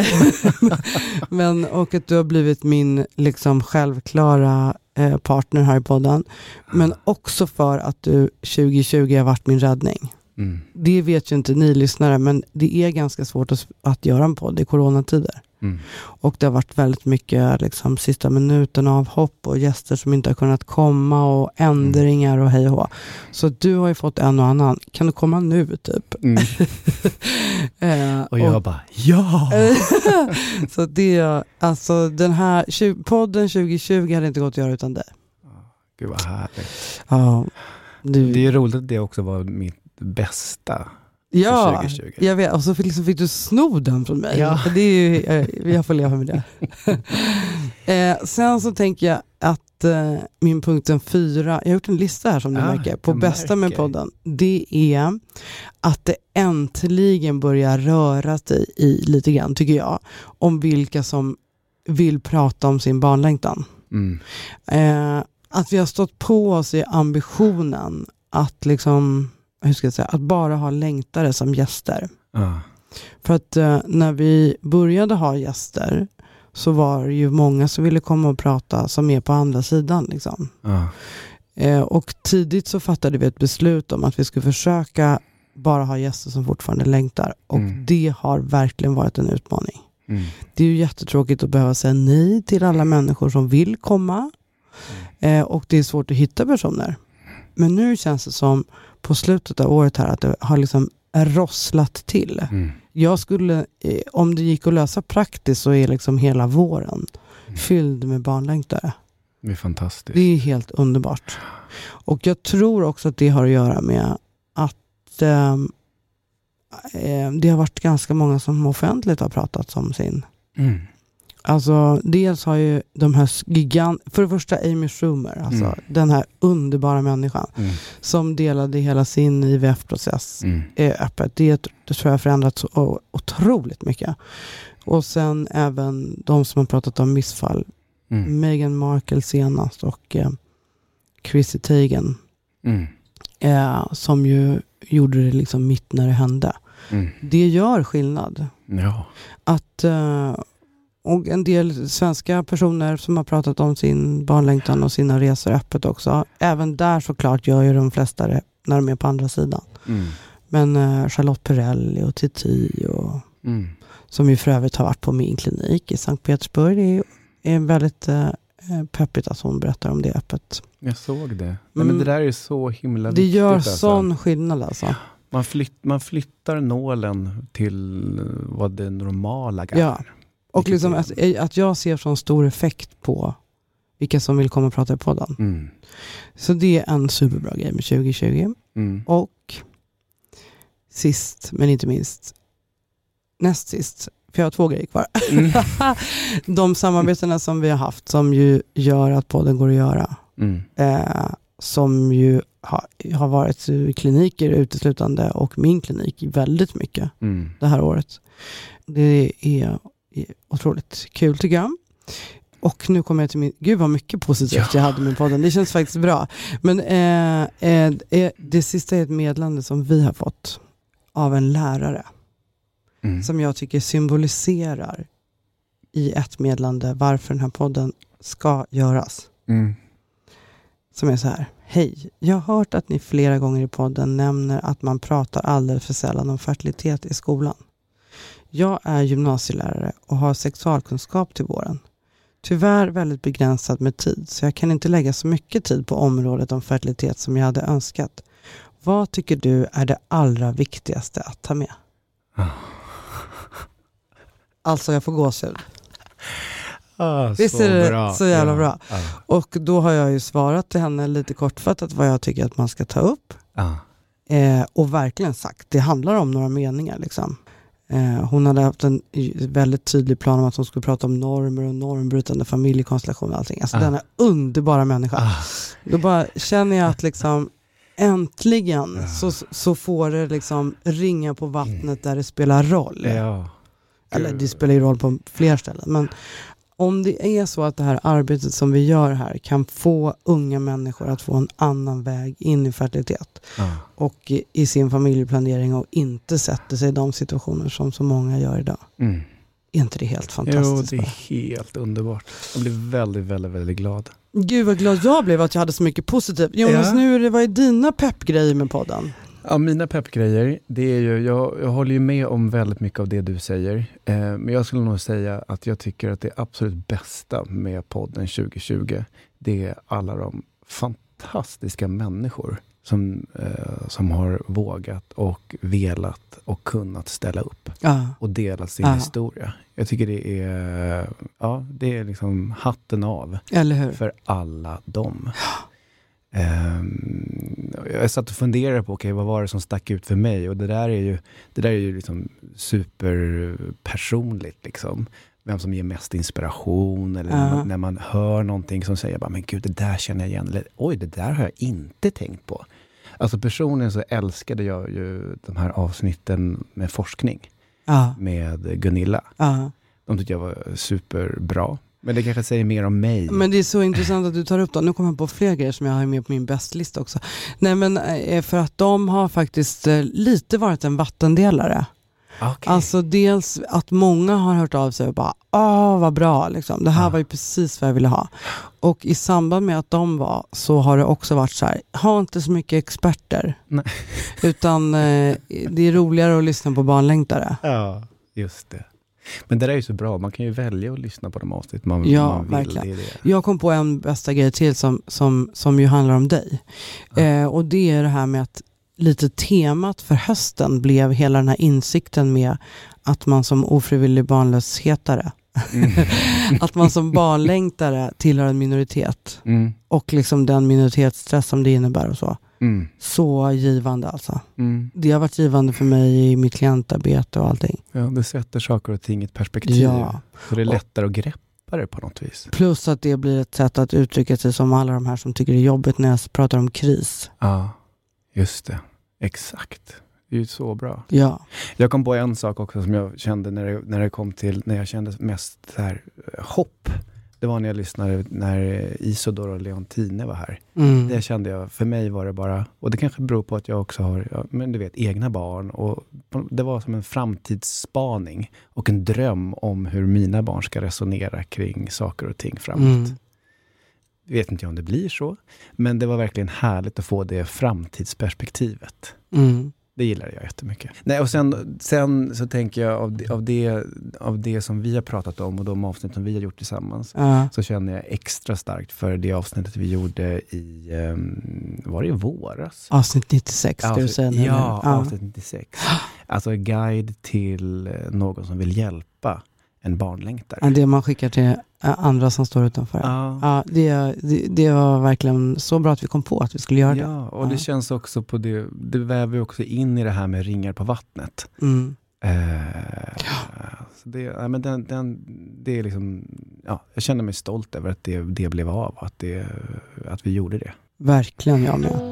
Men, och att du har blivit min liksom självklara eh, partner här i podden. Men också för att du tjugo tjugo har varit min räddning. Mm. Det vet ju inte ni lyssnare, men det är ganska svårt att, att göra en podd i coronatider. Mm. Och det har varit väldigt mycket liksom, sista minuten av hopp och gäster som inte har kunnat komma och ändringar och hej och hå. Så du har ju fått en och annan. Kan du komma nu typ? Mm. eh, Och jag bara, ja! Så det, alltså den här tjugo, podden tjugo tjugo hade inte gått att göra utan dig. Gud vad härligt. Ja, du, Det är ju roligt att det också var mitt bästa. ja, tjugo tjugo. jag vet. Och så fick, liksom fick du sno den från mig. Ja. Det är ju, eh, jag får leva med det. eh, sen så tänker jag att eh, min punkten fyra, jag har gjort en lista här som du Ja, märker, på jag bästa med märker. podden. Det är att det äntligen börjar röra sig i lite grann, tycker jag, om vilka som vill prata om sin barnlängtan. Mm. Eh, att vi har stått på oss i ambitionen att liksom, hur ska jag säga, att bara ha längtare som gäster. Ja. För att eh, när vi började ha gäster så var det ju många som ville komma och prata som är på andra sidan liksom. Ja. Eh, och tidigt så fattade vi ett beslut om att vi skulle försöka bara ha gäster som fortfarande längtar. Och Mm. det har verkligen varit en utmaning. Mm. Det är ju jättetråkigt att behöva säga nej till alla människor som vill komma. Eh, och det är svårt att hitta personer. Men nu känns det som på slutet av året här att det har liksom rosslat till. Mm. Jag skulle, eh, om det gick att lösa praktiskt så är liksom hela våren Mm. fylld med barnlängtare. Det är fantastiskt. Det är helt underbart. Och jag tror också att det har att göra med att eh, eh, det har varit ganska många som offentligt har pratat om sin. Mm. Alltså dels har ju de här gigant... För det första Amy Schumer, alltså Mm. den här underbara människan Mm. som delade hela sin I V F-process Mm. är öppet. Det, det tror jag har förändrats så otroligt mycket. Och sen även de som har pratat om missfall. Mm. Meghan Markle senast och eh, Chrissy Teigen Mm. eh, som ju gjorde det liksom mitt när det hände. Mm. Det gör skillnad. Ja. Att eh, och en del svenska personer som har pratat om sin barnlängtan och sina resor öppet också. Även där såklart gör ju de flesta det när de är på andra sidan. Mm. Men eh, Charlotte Perrelli och Titi och Mm. som ju för övrigt har varit på min klinik i Sankt Petersburg. Det är, är väldigt eh, peppigt att hon berättar om det öppet. Jag såg det. Nej, Mm. men det där är så himla Det viktigt. gör alltså. sån skillnad alltså. Man, flytt, man flyttar nålen till vad det normala är. Ja. Och Vilket liksom är- att, att jag ser sån stor effekt på vilka som vill komma och prata på den. Mm. Så det är en superbra grej med tjugo tjugo. Mm. Och sist men inte minst, näst sist, för jag har två grejer kvar. Mm. De samarbetena som vi har haft som ju gör att podden går att göra. Mm. Eh, som ju ha, har varit i kliniker uteslutande och min klinik väldigt mycket Mm. det här året. Det är, är otroligt kul tycker jag. Och nu kommer jag till min... Gud vad mycket positivt Ja. jag hade med podden. Det känns faktiskt bra. Men eh, eh, eh, det sista är ett meddelande som vi har fått av en lärare. Mm. Som jag tycker symboliserar i ett meddelande varför den här podden ska göras. Mm. Som är så här. Hej, jag har hört att ni flera gånger i podden nämner att man pratar alldeles för sällan om fertilitet i skolan. Jag är gymnasielärare och har sexualkunskap till våren. Tyvärr väldigt begränsad med tid så jag kan inte lägga så mycket tid på området om fertilitet som jag hade önskat. Vad tycker du är det allra viktigaste att ta med? Ah. Alltså jag får gåshud. Ah, Visst så är det bra. så jävla ja. bra? Ja. Och då har jag ju svarat till henne lite kortfattat vad jag tycker att man ska ta upp. Ah. Eh, och verkligen sagt, det handlar om några meningar liksom. Eh, hon hade haft en väldigt tydlig plan om att hon skulle prata om normer och normbrytande familjekonstellation och allting. Alltså Ah. denna underbara människa. Ah. Då bara känner jag att liksom äntligen Ja. så, så får det liksom ringa på vattnet där det spelar roll. Ja. Eller det spelar ju roll på fler ställen. Men om det är så att det här arbetet som vi gör här kan få unga människor att få en annan väg in i fertilitet Ah. och i, i sin familjeplanering och inte sätter sig i de situationer som så många gör idag. Mm. Är inte det helt Jo, fantastiskt? det är bara? helt underbart. Jag blir väldigt, väldigt, väldigt glad. Gud vad glad jag blev att jag hade så mycket positivt. Jonas, Ja. nu är det, vad är dina peppgrejer med podden? Ja, mina peppgrejer, det är ju, jag, jag håller ju med om väldigt mycket av det du säger. Eh, men jag skulle nog säga att jag tycker att det absolut bästa med podden tjugo tjugo, det är alla de fantastiska människor som, eh, som har vågat och velat och kunnat ställa upp Ja. och dela sin Ja. historia. Jag tycker det är, ja, det är liksom hatten av Eller hur? för alla dem. Um, jag satt och funderade på okay, vad var det som stack ut för mig, och det där är ju, det där är ju liksom superpersonligt liksom. Vem som ger mest inspiration eller Ja. när, man, när man hör någonting som säger bara, men gud, det där känner jag igen, eller oj, det där har jag inte tänkt på. Alltså personligen så älskade jag ju de här avsnitten med forskning Ja. med Gunilla. Ja. De tyckte jag var superbra. Men det kanske säger mer om mig. Men det är så intressant att du tar upp dem. Nu kommer jag på fler grejer som jag har med på min bästlista också. Nej, men eh, för att de har faktiskt eh, lite varit en vattendelare. Okay. Alltså dels att många har hört av sig och bara, åh vad bra liksom. Det här ah. var ju precis vad jag ville ha. Och i samband med att de var så har det också varit så här, ha inte så mycket experter. Nej. Utan eh, det är roligare att lyssna på barnlängtare. Ja, just det. Men det där är ju så bra. Man kan ju välja att lyssna på de avsnitt man, ja, man vill. Verkligen. Det är det. Jag kom på en bästa grej till som, som, som ju handlar om dig. Ja. Eh, och det är det här med att lite temat för hösten blev hela den här insikten med att man som ofrivillig barnlöshetare mm. att man som barnlängtare tillhör en minoritet mm. och liksom den minoritetsstress som det innebär och så. Mm. Så givande alltså. Mm. Det har varit givande för mig i mitt klientarbete och allting. Ja, det sätter saker och ting i ett perspektiv. Ja. Så det är lättare att greppa det på något vis. Plus att det blir ett sätt att uttrycka sig som alla de här som tycker det är jobbigt när jag pratar om kris. Ja, just det. Exakt. Det är ju så bra. Ja. Jag kom på en sak också som jag kände när det, när det kom till, när jag kände mest så här, hopp. Det var när jag lyssnade när Isodor och Leontine var här. Mm. Det kände jag, för mig var det bara, och det kanske beror på att jag också har, ja, men du vet, egna barn. Och det var som en framtidsspaning och en dröm om hur mina barn ska resonera kring saker och ting framåt. Mm. Jag vet inte om det blir så, men det var verkligen härligt att få det framtidsperspektivet. Mm. Det gillar jag jättemycket. Nej, och sen, sen så tänker jag av det, av, det, av det som vi har pratat om och de avsnitt som vi har gjort tillsammans uh. så känner jag extra starkt för det avsnittet vi gjorde i, um, var det i våras? Avsnitt nittiosex, ska avsnitt, du säga. Ja, uh. avsnitt nittiosex. Alltså en guide till någon som vill hjälpa en barnlängtare. Det man skickar till andra som står utanför. Ja. Ja, det, det, det var verkligen så bra att vi kom på att vi skulle göra det. Ja, och det ja. känns också på det, det väver också in i det här med ringar på vattnet. Mm. Eh, ja. så det, ja, men den, den, det är liksom, ja, jag känner mig stolt över att det, det blev av, att, det, att vi gjorde det. Verkligen, jag med.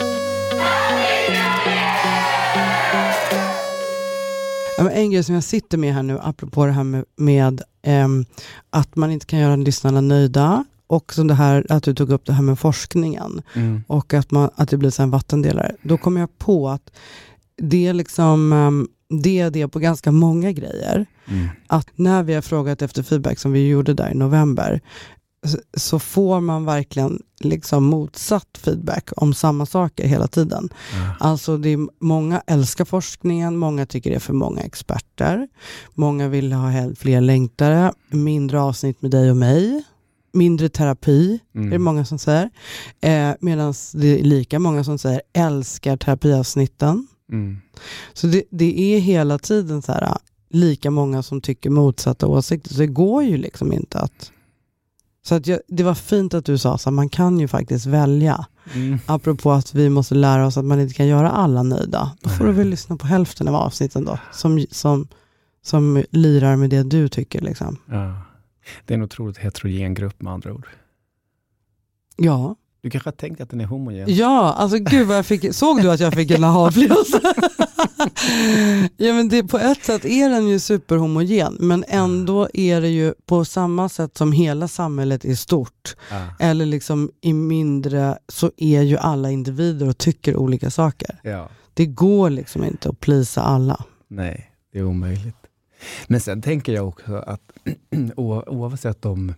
En grej som jag sitter med här nu, apropå det här med, med äm, att man inte kan göra lyssnarna nöjda, och som det här att du tog upp det här med forskningen mm. och att, man, att det blir så en vattendelare. Då kommer jag på att det är liksom äm, det är det på ganska många grejer. Mm. Att när vi har frågat efter feedback som vi gjorde där i november, så får man verkligen liksom motsatt feedback om samma saker hela tiden. Mm. Alltså det är, många älskar forskningen, många tycker det är för många experter, många vill ha fler längtare, mindre avsnitt med dig och mig, mindre terapi, mm. det är många som säger. Eh, Medan det är lika många som säger älskar terapiavsnitten. Mm. Så det, det är hela tiden så här, lika många som tycker motsatta åsikter, så det går ju liksom inte att. Så att jag, det var fint att du sa så att man kan ju faktiskt välja. Mm. Apropå att vi måste lära oss att man inte kan göra alla nöjda. Då får mm. du väl lyssna på hälften av avsnitten då. Som, som, som lirar med det du tycker liksom. Ja. Det är en otroligt heterogen grupp med andra ord. Ja. Du kanske har tänkt att den är homogen. Ja, alltså gud vad jag fick. Såg du att jag fick en aha-upplevelse? Ja, men det, på ett sätt är den ju superhomogen, men ändå är det ju på samma sätt som hela samhället är stort. Ah. Eller liksom i mindre, så är ju alla individer och tycker olika saker. Ja. Det går liksom inte att plisa alla. Nej, det är omöjligt. Men sen tänker jag också att oavsett om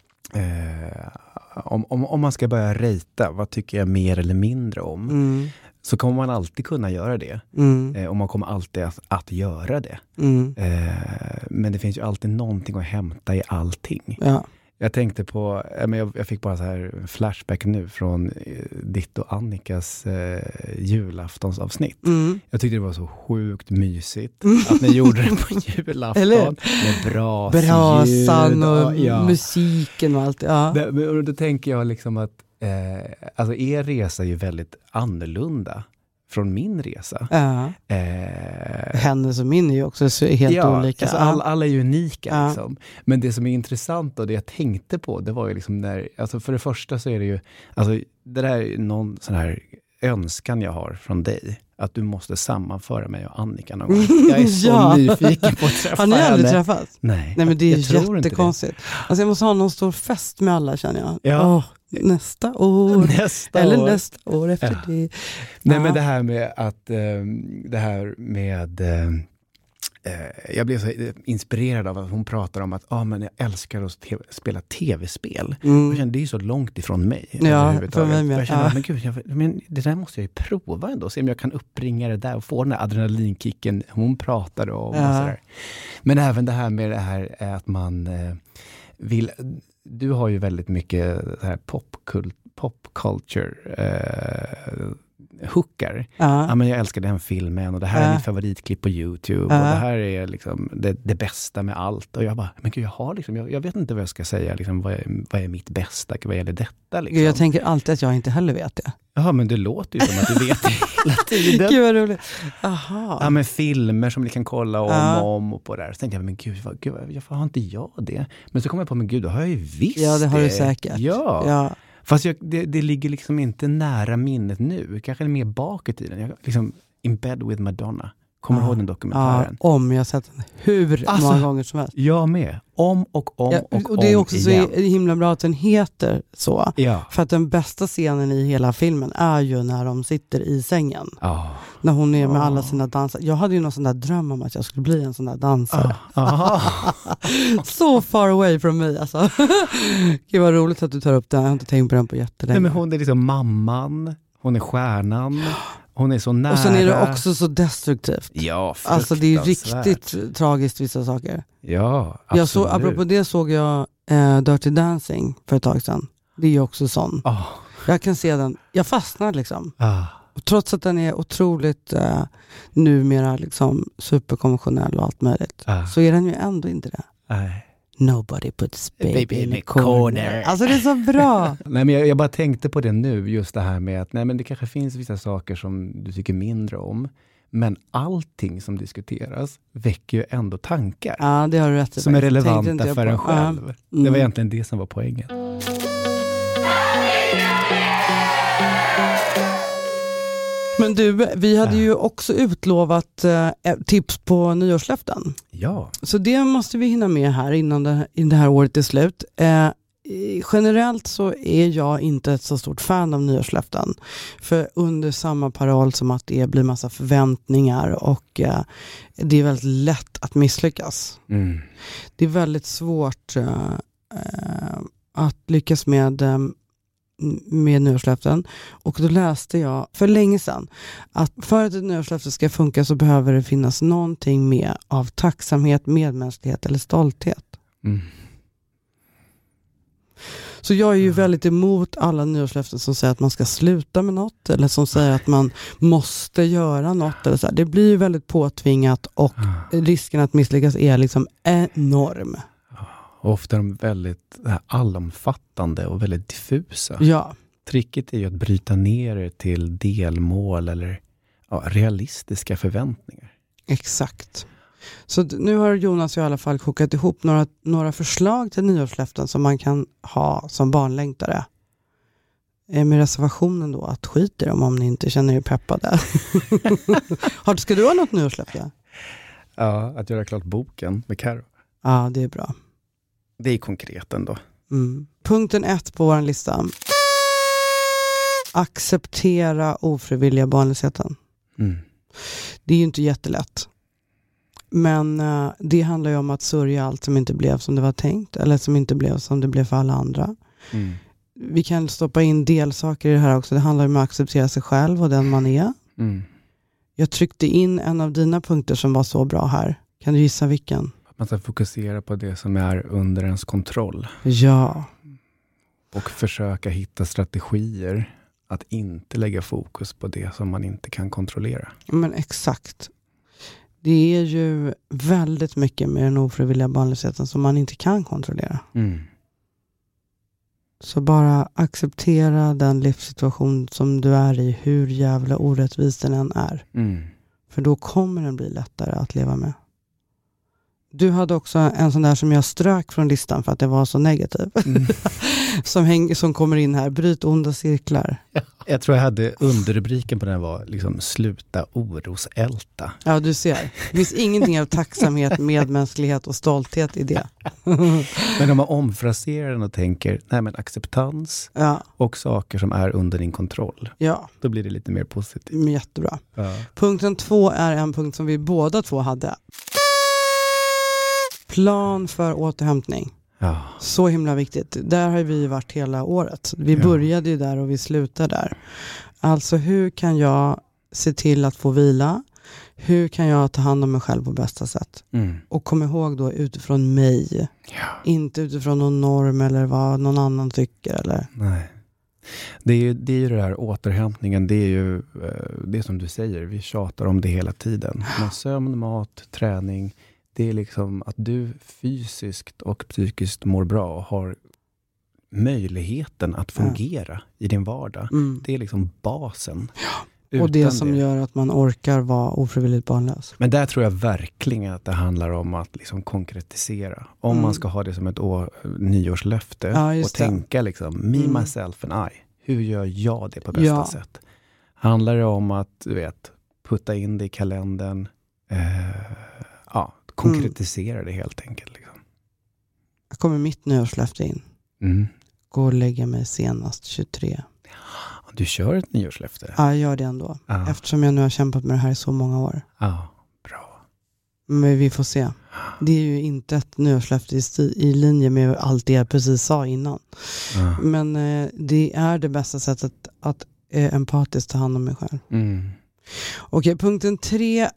eh, Om, om, om man ska börja rejta, vad tycker jag mer eller mindre om, mm. så kommer man alltid kunna göra det. Mm. Eh, och man kommer alltid att, att göra det. Mm. Eh, men det finns ju alltid någonting att hämta i allting. Ja. Jag tänkte på, jag, jag fick bara så här flashback nu från ditt och Annikas eh, julaftonsavsnitt. Mm. Jag tyckte det var så sjukt mysigt mm. att ni gjorde det på julafton. Eller? Med bras, brasan och, och ja. musiken och allt. Ja. Det, och då tänker jag liksom att eh, alltså er resa är ju väldigt annorlunda från min resa. Ja. Eh, Hennes och min är ju också så helt ja, olika. Alltså alla, alla är ju unika. Ja. Liksom. Men det som är intressant och det jag tänkte på, det var ju liksom när, alltså för det första så är det ju, alltså det där är någon sån här önskan jag har från dig. Att du måste sammanföra mig och Annika någon gång. Jag är så ja. nyfiken på att träffa henne. Har ni aldrig träffats? Nej. Nej, men det är jättekonstigt. Alltså jag måste ha någon stor fest med alla, känner jag. Ja. Oh, nästa år. Nästa Eller år. nästa år efter ja. det. Nej, ja. men det här med att um, det här med um, eh, jag blev så inspirerad av att hon pratar om att ah, men jag älskar att te- spela tv-spel. Mm. Jag kände, det är ju så långt ifrån mig. Ja, för mig med. Jag kände, Ja. men gud, jag, men det där måste jag ju prova ändå. Se om jag kan uppringa det där och få den här adrenalinkicken hon pratade om. Ja. Och sådär. Men även det här med det här att man eh, vill... Du har ju väldigt mycket så här popkult, popculture eh, hookar. Ja. Ja, men jag älskar den filmen och det här Ja. är mitt favoritklipp på YouTube Ja. och det här är liksom det, det bästa med allt. Och jag bara, men gud, jag har liksom, jag, jag vet inte vad jag ska säga, liksom, vad, är, vad är mitt bästa, vad gäller detta liksom. Gud, jag tänker alltid att jag inte heller vet det. Ja, men det låter ju som att du vet det hela tiden. Gud vad roligt. Aha. Ja, men filmer som ni kan kolla om Ja. och om och på det där. Så tänkte jag, men gud, vad, gud varför har inte jag det? Men så kom jag på, men gud, då har jag ju visst Ja, det har du säkert. Ja. Ja. Fast jag, det, det ligger liksom inte nära minnet nu. Kanske mer bak i tiden. Jag, liksom, In Bed with Madonna. Kommer du Ja. ihåg den Ja, dokumentären? om jag har sett den hur Alltså, många gånger som helst. Jag med. Om och om Ja, och, och det är om också igen. så himla bra att den heter så. Ja. För att den bästa scenen i hela filmen är ju när de sitter i sängen. Oh. När hon är med alla sina dansare. Jag hade ju någon sån där dröm om att jag skulle bli en sån där dansare. Ah. Så far away from me alltså. Gud vad roligt att du tar upp den. Jag har inte tänkt på den på jättelänge. Nej, men hon är liksom mamman. Hon är stjärnan. Hon är så nära. Och sen är det också så destruktivt. Ja, Alltså det är fruktansvärt. riktigt tragiskt vissa saker. Ja, absolut. Jag så, apropå det såg jag eh, Dirty Dancing för ett tag sedan. Det är ju också sån. Oh. Jag kan se den. Jag fastnar liksom. Ah. Och trots att den är otroligt eh, numera liksom superkonventionell och allt möjligt. Ah. Så är den ju ändå inte det. Nej. Nobody puts baby, Baby in in a a corner. corner. Alltså det är så bra. Nej, men jag, jag bara tänkte på det nu, just det här med att nej, men det kanske finns vissa saker som du tycker mindre om, men allting som diskuteras väcker ju ändå tankar Ja, det har du rätt i. som är Tänkte inte relevanta jag för på. en själv. Ja. Det var Mm. egentligen det som var poängen. Men du, vi hade ju också utlovat eh, tips på nyårslöften. Ja. Så det måste vi hinna med här innan det, innan det här året är slut. Eh, generellt så är jag inte ett så stort fan av nyårslöften. För under samma paroll som att det blir massa förväntningar och eh, det är väldigt lätt att misslyckas. Mm. Det är väldigt svårt eh, eh, att lyckas med eh, med nyårslöften. Och då läste jag för länge sedan att för att ett nyårslöfte ska funka så behöver det finnas någonting med av tacksamhet, medmänsklighet eller stolthet. Mm. Så jag är ju väldigt emot alla nyårslöften som säger att man ska sluta med något eller som säger att man måste göra något. Eller så här. Det blir ju väldigt påtvingat och risken att misslyckas är liksom enorm. Och ofta är de väldigt det här, allomfattande och väldigt diffusa. Ja. Tricket är ju att bryta ner det till delmål eller ja, realistiska förväntningar. Exakt. Så d- nu har Jonas i alla fall kokat ihop några, några förslag till nyårslöften som man kan ha som barnlängtare. Eh, Med reservationen då att skit i dem om ni inte känner er peppade. Har, ska du ha något nyårslöfte? Ja, att göra klart boken med Karo. Ja, det är bra. Det är konkret ändå. Mm. Punkten ett på vår lista. Acceptera ofrivilliga barnlösheten. Mm. Det är ju inte jättelätt. Men uh, det handlar ju om att sörja allt som inte blev som det var tänkt. Eller som inte blev som det blev för alla andra. Mm. Vi kan stoppa in delsaker i det här också. Det handlar om att acceptera sig själv och den man är. Mm. Jag tryckte in en av dina punkter som var så bra här. Kan du gissa vilken? Man ska fokusera på det som är under ens kontroll. Ja. Och försöka hitta strategier att inte lägga fokus på det som man inte kan kontrollera. Men exakt. Det är ju väldigt mycket med den ofrivilliga barnlösheten som man inte kan kontrollera. Mm. Så bara acceptera den livssituation som du är i, hur jävla orättvis den än är. Mm. För då kommer den bli lättare att leva med. Du hade också en sån där som jag strök från listan för att det var så negativ. Mm. som, häng, som kommer in här, bryt onda cirklar. Jag tror jag hade underrubriken på den var liksom sluta orosälta. Ja, du ser. Det finns ingenting av tacksamhet, medmänsklighet och stolthet i det. Men om man omfraserar den och tänker nej men acceptans Ja, och saker som är under din kontroll, ja, då blir det lite mer positivt. jättebra. Ja. Punkten två är en punkt som vi båda två hade. Plan för återhämtning. Ja. Så himla viktigt. Där har vi varit hela året. Vi Ja. började ju där och vi slutade där. Alltså hur kan jag se till att få vila? Hur kan jag ta hand om mig själv på bästa sätt? Mm. Och kom ihåg då utifrån mig. Ja. Inte utifrån någon norm eller vad någon annan tycker. Eller? Nej. Det är ju det, är ju det där återhämtningen. Det är ju det som du säger. Vi tjatar om det hela tiden. Men sömn, mat, träning. Det är liksom att du fysiskt och psykiskt mår bra och har möjligheten att fungera ja. i din vardag. Mm. Det är liksom basen. Ja. Och det Utan som gör att man orkar vara ofrivilligt barnlös. Men där tror jag verkligen att det handlar om att liksom konkretisera. Om Mm. man ska ha det som ett år, nyårslöfte Ja, och just det. tänka liksom, me, Mm. myself and I. Hur gör jag det på bästa Ja. sätt? Handlar det om att, du vet, putta in det i kalendern, eh, ja, konkretisera mm. det helt enkelt. Liksom. Jag kommer mitt nyårslöfte in. Mm. Gå och lägga mig senast tjugotre. Du kör ett nyårslöfte? Ja, jag gör det ändå. Ja. Eftersom jag nu har kämpat med det här i så många år. Ja, bra. Men vi får se. Det är ju inte ett nyårslöfte i, sti- i linje med allt det jag precis sa innan. Ja. Men eh, det är det bästa sättet att eh, empatiskt ta hand om mig själv. Mm. Okej, punkten tre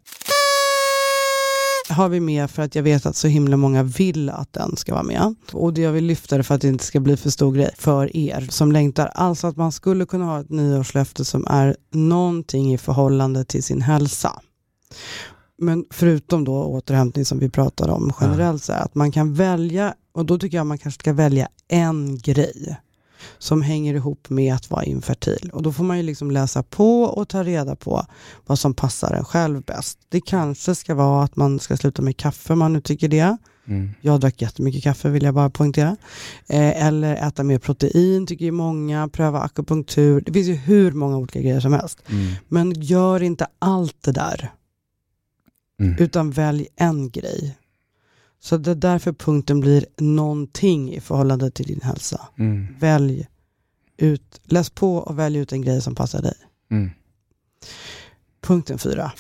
har vi med för att jag vet att så himla många vill att den ska vara med. Och det jag vill lyfta det för att det inte ska bli för stor grej för er som längtar. Alltså att man skulle kunna ha ett nyårslöfte som är någonting i förhållande till sin hälsa. Men förutom då återhämtning som vi pratade om generellt så är att man kan välja, och då tycker jag man kanske ska välja en grej som hänger ihop med att vara infertil. Och då får man ju liksom läsa på och ta reda på vad som passar en själv bäst. Det kanske ska vara att man ska sluta med kaffe om man nu tycker det. Mm. Jag drack jättemycket kaffe vill jag bara poängtera. Eh, eller äta mer protein tycker ju många. Pröva akupunktur. Det finns ju hur många olika grejer som helst. Mm. Men gör inte allt det där. Mm. Utan välj en grej. Så det är därför punkten blir någonting i förhållande till din hälsa. Mm. Välj ut, läs på och välj ut en grej som passar dig. Mm. Punkten fyra.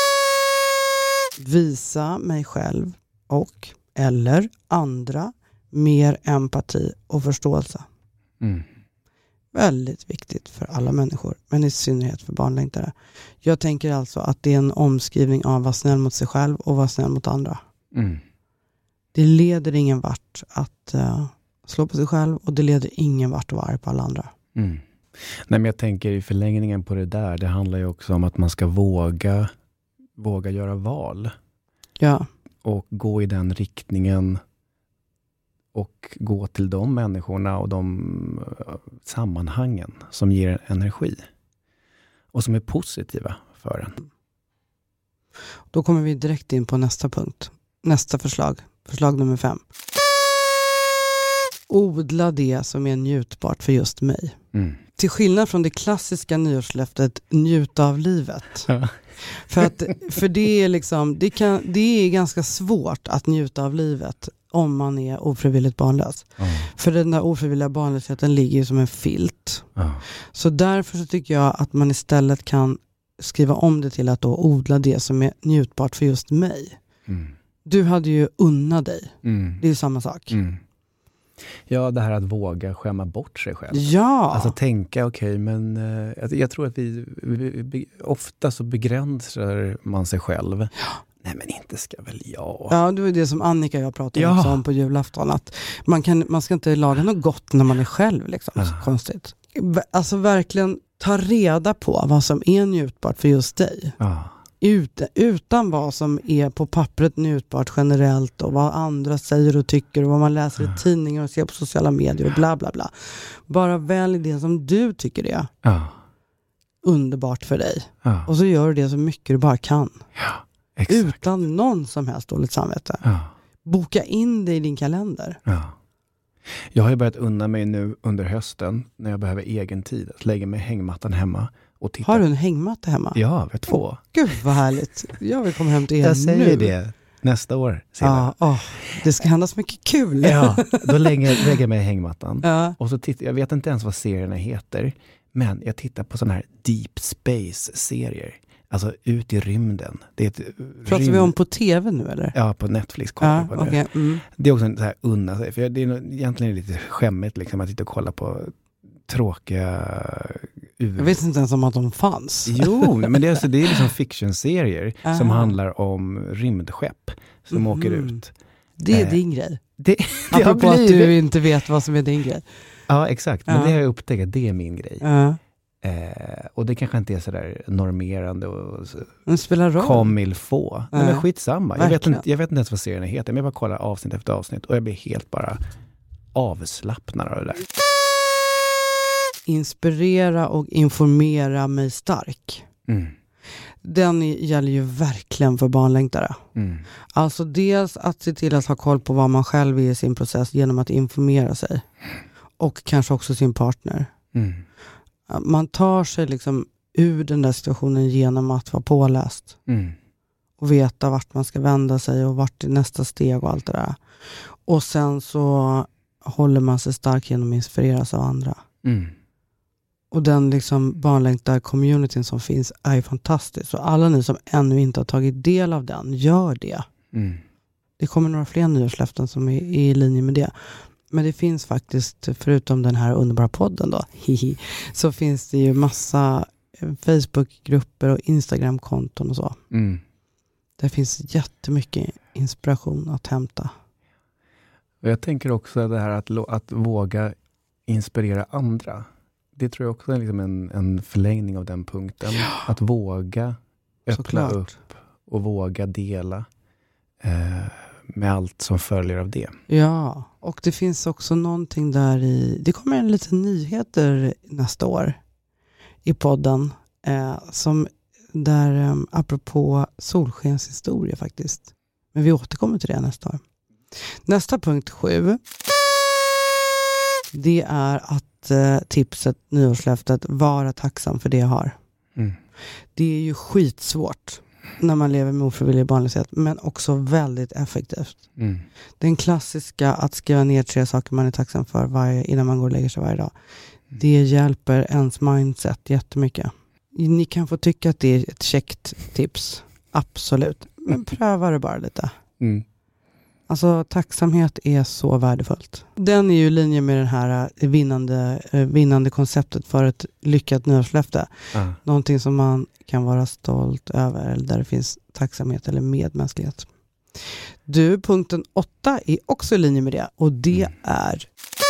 Visa mig själv och eller andra mer empati och förståelse. Mm. Väldigt viktigt för alla människor, men i synnerhet för barnlängtare. Jag tänker alltså att det är en omskrivning av att vara snäll mot sig själv och vara snäll mot andra. Mm. Det leder ingen vart att uh, slå på sig själv och det leder ingen vart att vara arg på alla andra. Mm. Nej, men jag tänker i förlängningen på det där, det handlar ju också om att man ska våga våga göra val. Ja. Och gå i den riktningen och gå till de människorna och de uh, sammanhangen som ger energi och som är positiva för en. Då kommer vi direkt in på nästa punkt. Nästa förslag. Förslag nummer fem. Odla det som är njutbart för just mig. Mm. Till skillnad från det klassiska nyårslöftet njuta av livet. Ja. För, att, för det är liksom det, kan, det är ganska svårt att njuta av livet om man är ofrivilligt barnlös. Mm. För den där ofrivilliga barnlösheten ligger ju som en filt. Mm. Så därför så tycker jag att man istället kan skriva om det till att då odla det som är njutbart för just mig. Mm. Du hade ju unna dig. Mm. Det är ju samma sak. Mm. Ja, det här att våga skämma bort sig själv. Ja. Alltså tänka, okej, okay, men eh, jag, jag tror att vi, vi, vi ofta så begränsar man sig själv. Ja. Nej, men inte ska väl jag. Ja, det var det som Annika och jag pratade ja. om på julafton. Att man, kan, man ska inte laga något gott när man är själv. Liksom. Ja. Så konstigt. Alltså verkligen ta reda på vad som är njutbart för just dig. Ja. Ut, utan vad som är på pappret njutbart generellt och vad andra säger och tycker och vad man läser i tidningar och ser på sociala medier och bla bla bla. Bara välj det som du tycker är ja. underbart för dig. Ja. Och så gör du det så mycket du bara kan. Ja, exakt. Utan någon som helst dåligt samvete. Ja. Boka in det i din kalender. Ja. Jag har ju börjat unna mig nu under hösten när jag behöver egen tid att lägga mig i hängmattan hemma och titta. Har du en hängmatta hemma? Ja, vi har två. Gud vad härligt. Jag vill komma hem till er nu. Jag säger nu. det. Nästa år. Ja, oh, det ska hända så mycket kul. Ja, då lägger, lägger jag mig i hängmattan. Ja. Och så tittar, jag vet inte ens vad serierna heter. Men jag tittar på sådana här deep space-serier. Alltså ut i rymden. Det är ett Pratar rym- vi om på tv nu eller? Ja, på Netflix kollar Ja, jag på nu. okay. mm. Det är också en så här unna sig. För det är nog, egentligen lite skämmigt liksom, att titta och kolla på tråkiga... Jag vet inte ens om att de fanns. Jo, men det är, alltså, det är liksom fiction-serier Ah. som handlar om rymdskepp som Mhm. åker ut. Det är Eh, din grej. Det, det har Apropå att blivit... du inte vet vad som är din grej. Ja, exakt. Men Ja. det har jag upptäckt att det är min grej. Ja. Eh, och det kanske inte är sådär normerande och så, Men det spelar roll. comme il faut. Nej, men Ja. skitsamma. Jag vet, Verkligen. inte, jag vet inte ens vad serien heter. Men jag bara kollar avsnitt efter avsnitt och jag blir helt bara avslappnad av det där. Inspirera och informera mig stark. Mm. Den gäller ju verkligen för barnlängtare. Mm. Alltså dels att se till att ha koll på vad man själv är i sin process genom att informera sig. Och kanske också sin partner. Mm. Man tar sig liksom ur den där situationen genom att vara påläst. Mm. Och veta vart man ska vända sig och vart är nästa steg och allt det där. Och sen så håller man sig stark genom att inspireras av andra. Mm. Och den liksom barnlängtar-communityn som finns är ju fantastisk. Så alla ni som ännu inte har tagit del av den, gör det. Mm. Det kommer några fler nyårslöften som är i linje med det. Men det finns faktiskt, förutom den här underbara podden då, hihi, så finns det ju massa Facebookgrupper och Instagramkonton och så. Mm. Det finns jättemycket inspiration att hämta. Och jag tänker också det här att, lo- att våga inspirera andra. Det tror jag också är liksom en, en förlängning av den punkten. Att våga öppna Såklart. upp och våga dela eh, med allt som följer av det. Ja, och det finns också någonting där i, det kommer en liten nyheter nästa år i podden eh, som där eh, apropå solskenshistoria faktiskt. Men vi återkommer till det nästa år. Nästa punkt sju. Det är att eh, tipset, nyårslöftet, vara tacksam för det jag har. Mm. Det är ju skitsvårt när man lever med ofrivillig barnlöshet, men också väldigt effektivt. Mm. Den klassiska att skriva ner tre saker man är tacksam för varje, innan man går och lägger sig varje dag. Det hjälper ens mindset jättemycket. Ni kan få tycka att det är ett käckt tips. Absolut. Men pröva det bara lite. Mm. Alltså tacksamhet är så värdefullt. Den är ju i linje med det här vinnande, vinnande konceptet för ett lyckat nyårslöfte. Ah. Någonting som man kan vara stolt över, eller där det finns tacksamhet eller medmänsklighet. Du, punkten åtta är också i linje med det. Och det Mm. är: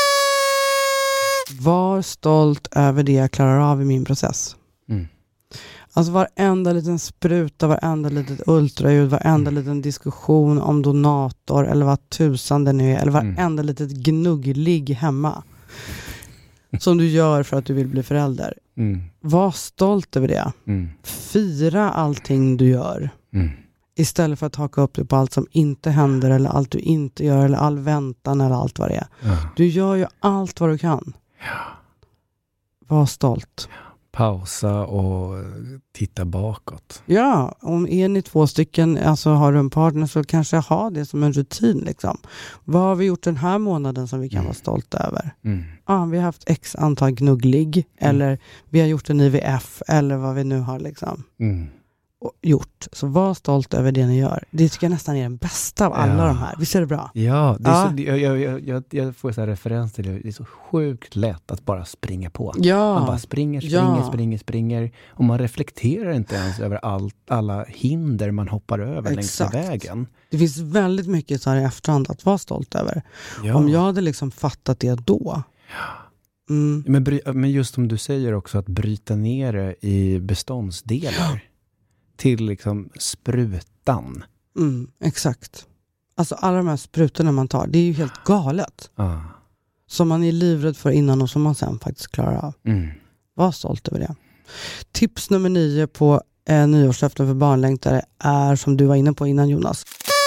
var stolt över det jag klarar av i min process. Mm. Alltså varenda liten spruta, varenda litet ultraljud, varenda Mm. liten diskussion om donator eller vad tusan det nu är, eller varenda Mm. litet gnuggligg hemma som du gör för att du vill bli förälder. Mm. Var stolt över det. Mm. Fira allting du gör. Mm. Istället för att haka upp dig på allt som inte händer eller allt du inte gör eller all väntan eller allt vad det är. Ja. Du gör ju allt vad du kan. Var stolt. Pausa och titta bakåt. Ja, om är ni två stycken, alltså har du en partner, så kanske ha det som en rutin liksom. Vad har vi gjort den här månaden som vi kan Mm. vara stolta över? Mm. Ja, vi har haft x antal gnugglig eller vi har gjort en I V F eller vad vi nu har liksom Mm. och gjort. Så var stolt över det ni gör. Det tycker jag nästan är den bästa av alla Ja. de här. Visst är det bra? Ja, det är Ja. Så, jag, jag, jag, jag, jag får så här referens till det. Det är så sjukt lätt att bara springa på. Ja. Man bara springer, springer, Ja. springer, springer. Och man reflekterar inte ens över allt, alla hinder man hoppar över Exakt. längs vägen. Det finns väldigt mycket så här i efterhand att vara stolt över. Ja. Om jag hade liksom fattat det då. Mm. Men, bry, men just som du säger också, att bryta ner det i beståndsdelar. Till liksom sprutan. Mm, exakt. Alltså alla de här sprutorna man tar, det är ju helt galet. Ah. Som man är livrädd för innan och som man sen faktiskt klarar av. Mm. Var stolt över det. Tips nummer nio på eh, nyårslöften för barnlängtare är, som du var inne på innan, Jonas.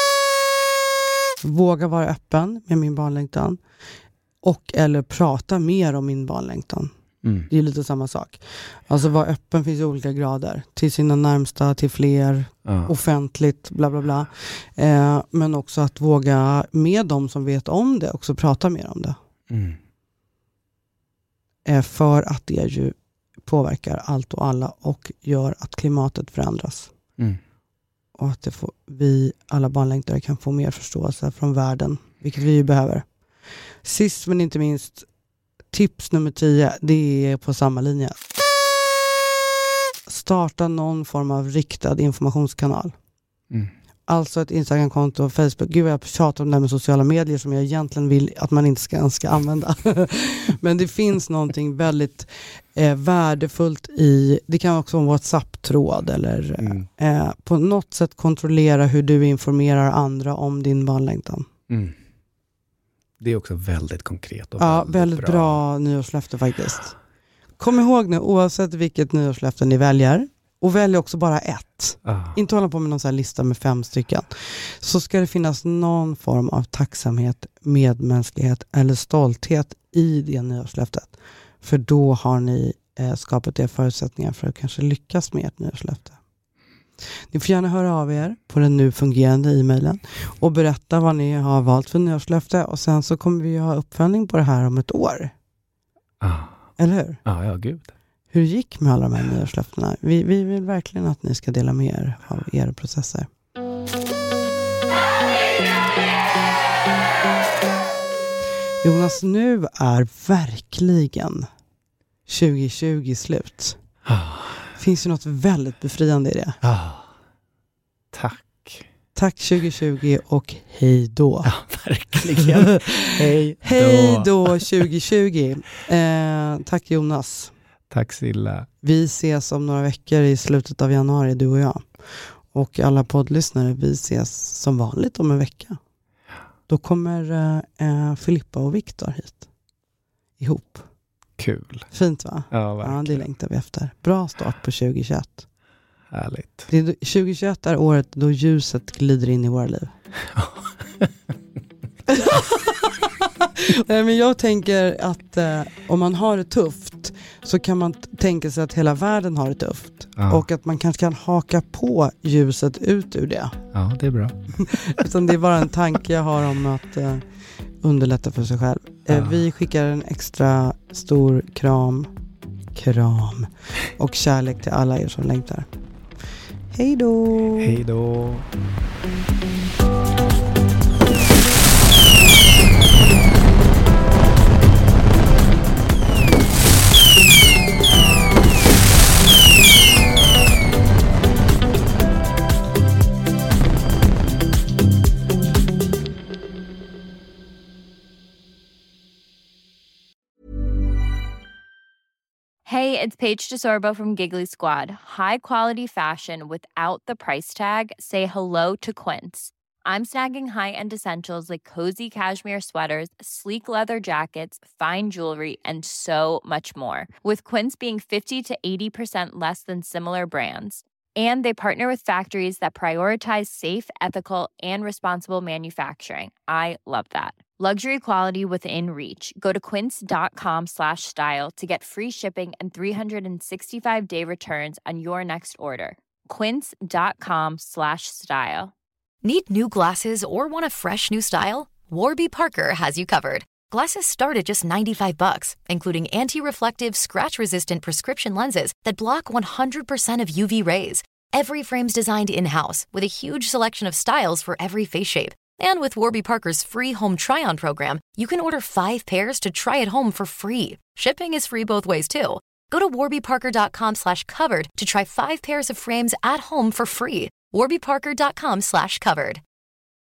Våga vara öppen med min barnlängtan. Och eller prata mer om min barnlängtan. Mm. Det är lite samma sak. Alltså vara öppen finns i olika grader. Till sina närmsta, till fler, Ah. offentligt, bla bla bla. Eh, men också att våga med dem som vet om det också prata mer om det. Mm. Eh, för att det är ju påverkar allt och alla och gör att klimatet förändras. Mm. Och att det får, vi alla barnlängtare kan få mer förståelse från världen, vilket vi ju behöver. Sist men inte minst, tips nummer tio, det är på samma linje. Starta någon form av riktad informationskanal. Mm. Alltså ett Instagram-konto och Facebook. Gud, jag tjatar om det här med sociala medier som jag egentligen vill att man inte ska, ska använda. Men det finns någonting väldigt eh, värdefullt i, det kan också vara en WhatsApp-tråd eller mm. eh, på något sätt kontrollera hur du informerar andra om din barnlängtan. Mm. Det är också väldigt konkret och ja, väldigt, väldigt bra. bra nyårslöfte faktiskt. Kom ihåg nu, oavsett vilket nyårslöfte ni väljer, och välj också bara ett. Ah. Inte hålla på med någon sån här lista med fem stycken. Så ska det finnas någon form av tacksamhet, medmänsklighet eller stolthet i det nyårslöftet. För då har ni eh, skapat er förutsättningar för att kanske lyckas med ert nyårslöfte. Ni får gärna höra av er på den nu fungerande e-mailen och berätta vad ni har valt för nyårslöfte. Och sen så kommer vi ha uppföljning på det här om ett år. Ah. Eller hur? Ja, ja, gud. Hur gick med alla de här nyårslöftena? Vi, vi vill verkligen att ni ska dela med er av era processer. Jonas, nu är verkligen tjugo tjugo slut. Ah. Finns ju något väldigt befriande i det. Ah. Tack. Tack tjugo tjugo och hej då. Ja, verkligen. Hej då. Hej då tjugo tjugo. Eh, tack Jonas. Tack Silla. Vi ses om några veckor i slutet av januari, du och jag. Och alla poddlyssnare, vi ses som vanligt om en vecka. Då kommer eh, Filippa och Viktor hit. Ihop. Kul. Fint va? Ja, verkligen. Ja, det längtar vi efter. Bra start på tjugo tjugoett. Härligt. tjugo tjugoett är året då ljuset glider in i våra liv. Nej, men jag tänker att eh, om man har det tufft så kan man t- tänka sig att hela världen har det tufft. Ja. Och att man kanske kan haka på ljuset ut ur det. Ja, det är bra. Utan det är bara en tanke jag har om att eh, underlätta för sig själv. Eh, ja. Vi skickar en extra stor kram, kram och kärlek till alla er som längtar. Hej då! Hej då! Hey, it's Paige DeSorbo from Giggly Squad. High quality fashion without the price tag. Say hello to Quince. I'm snagging high-end essentials like cozy cashmere sweaters, sleek leather jackets, fine jewelry, and so much more. With Quince being fifty to eighty percent less than similar brands. And they partner with factories that prioritize safe, ethical, and responsible manufacturing. I love that. Luxury quality within reach. Go to quince.com slash style to get free shipping and three sixty-five day returns on your next order. Quince.com slash style. Need new glasses or want a fresh new style? Warby Parker has you covered. Glasses start at just ninety-five bucks, including anti-reflective, scratch-resistant prescription lenses that block one hundred percent of U V rays. Every frame's designed in-house with a huge selection of styles for every face shape. And with Warby Parker's free home try-on program, you can order five pairs to try at home for free. Shipping is free both ways, too. Go to warbyparker.com slash covered to try five pairs of frames at home for free. warbyparker.com slash covered.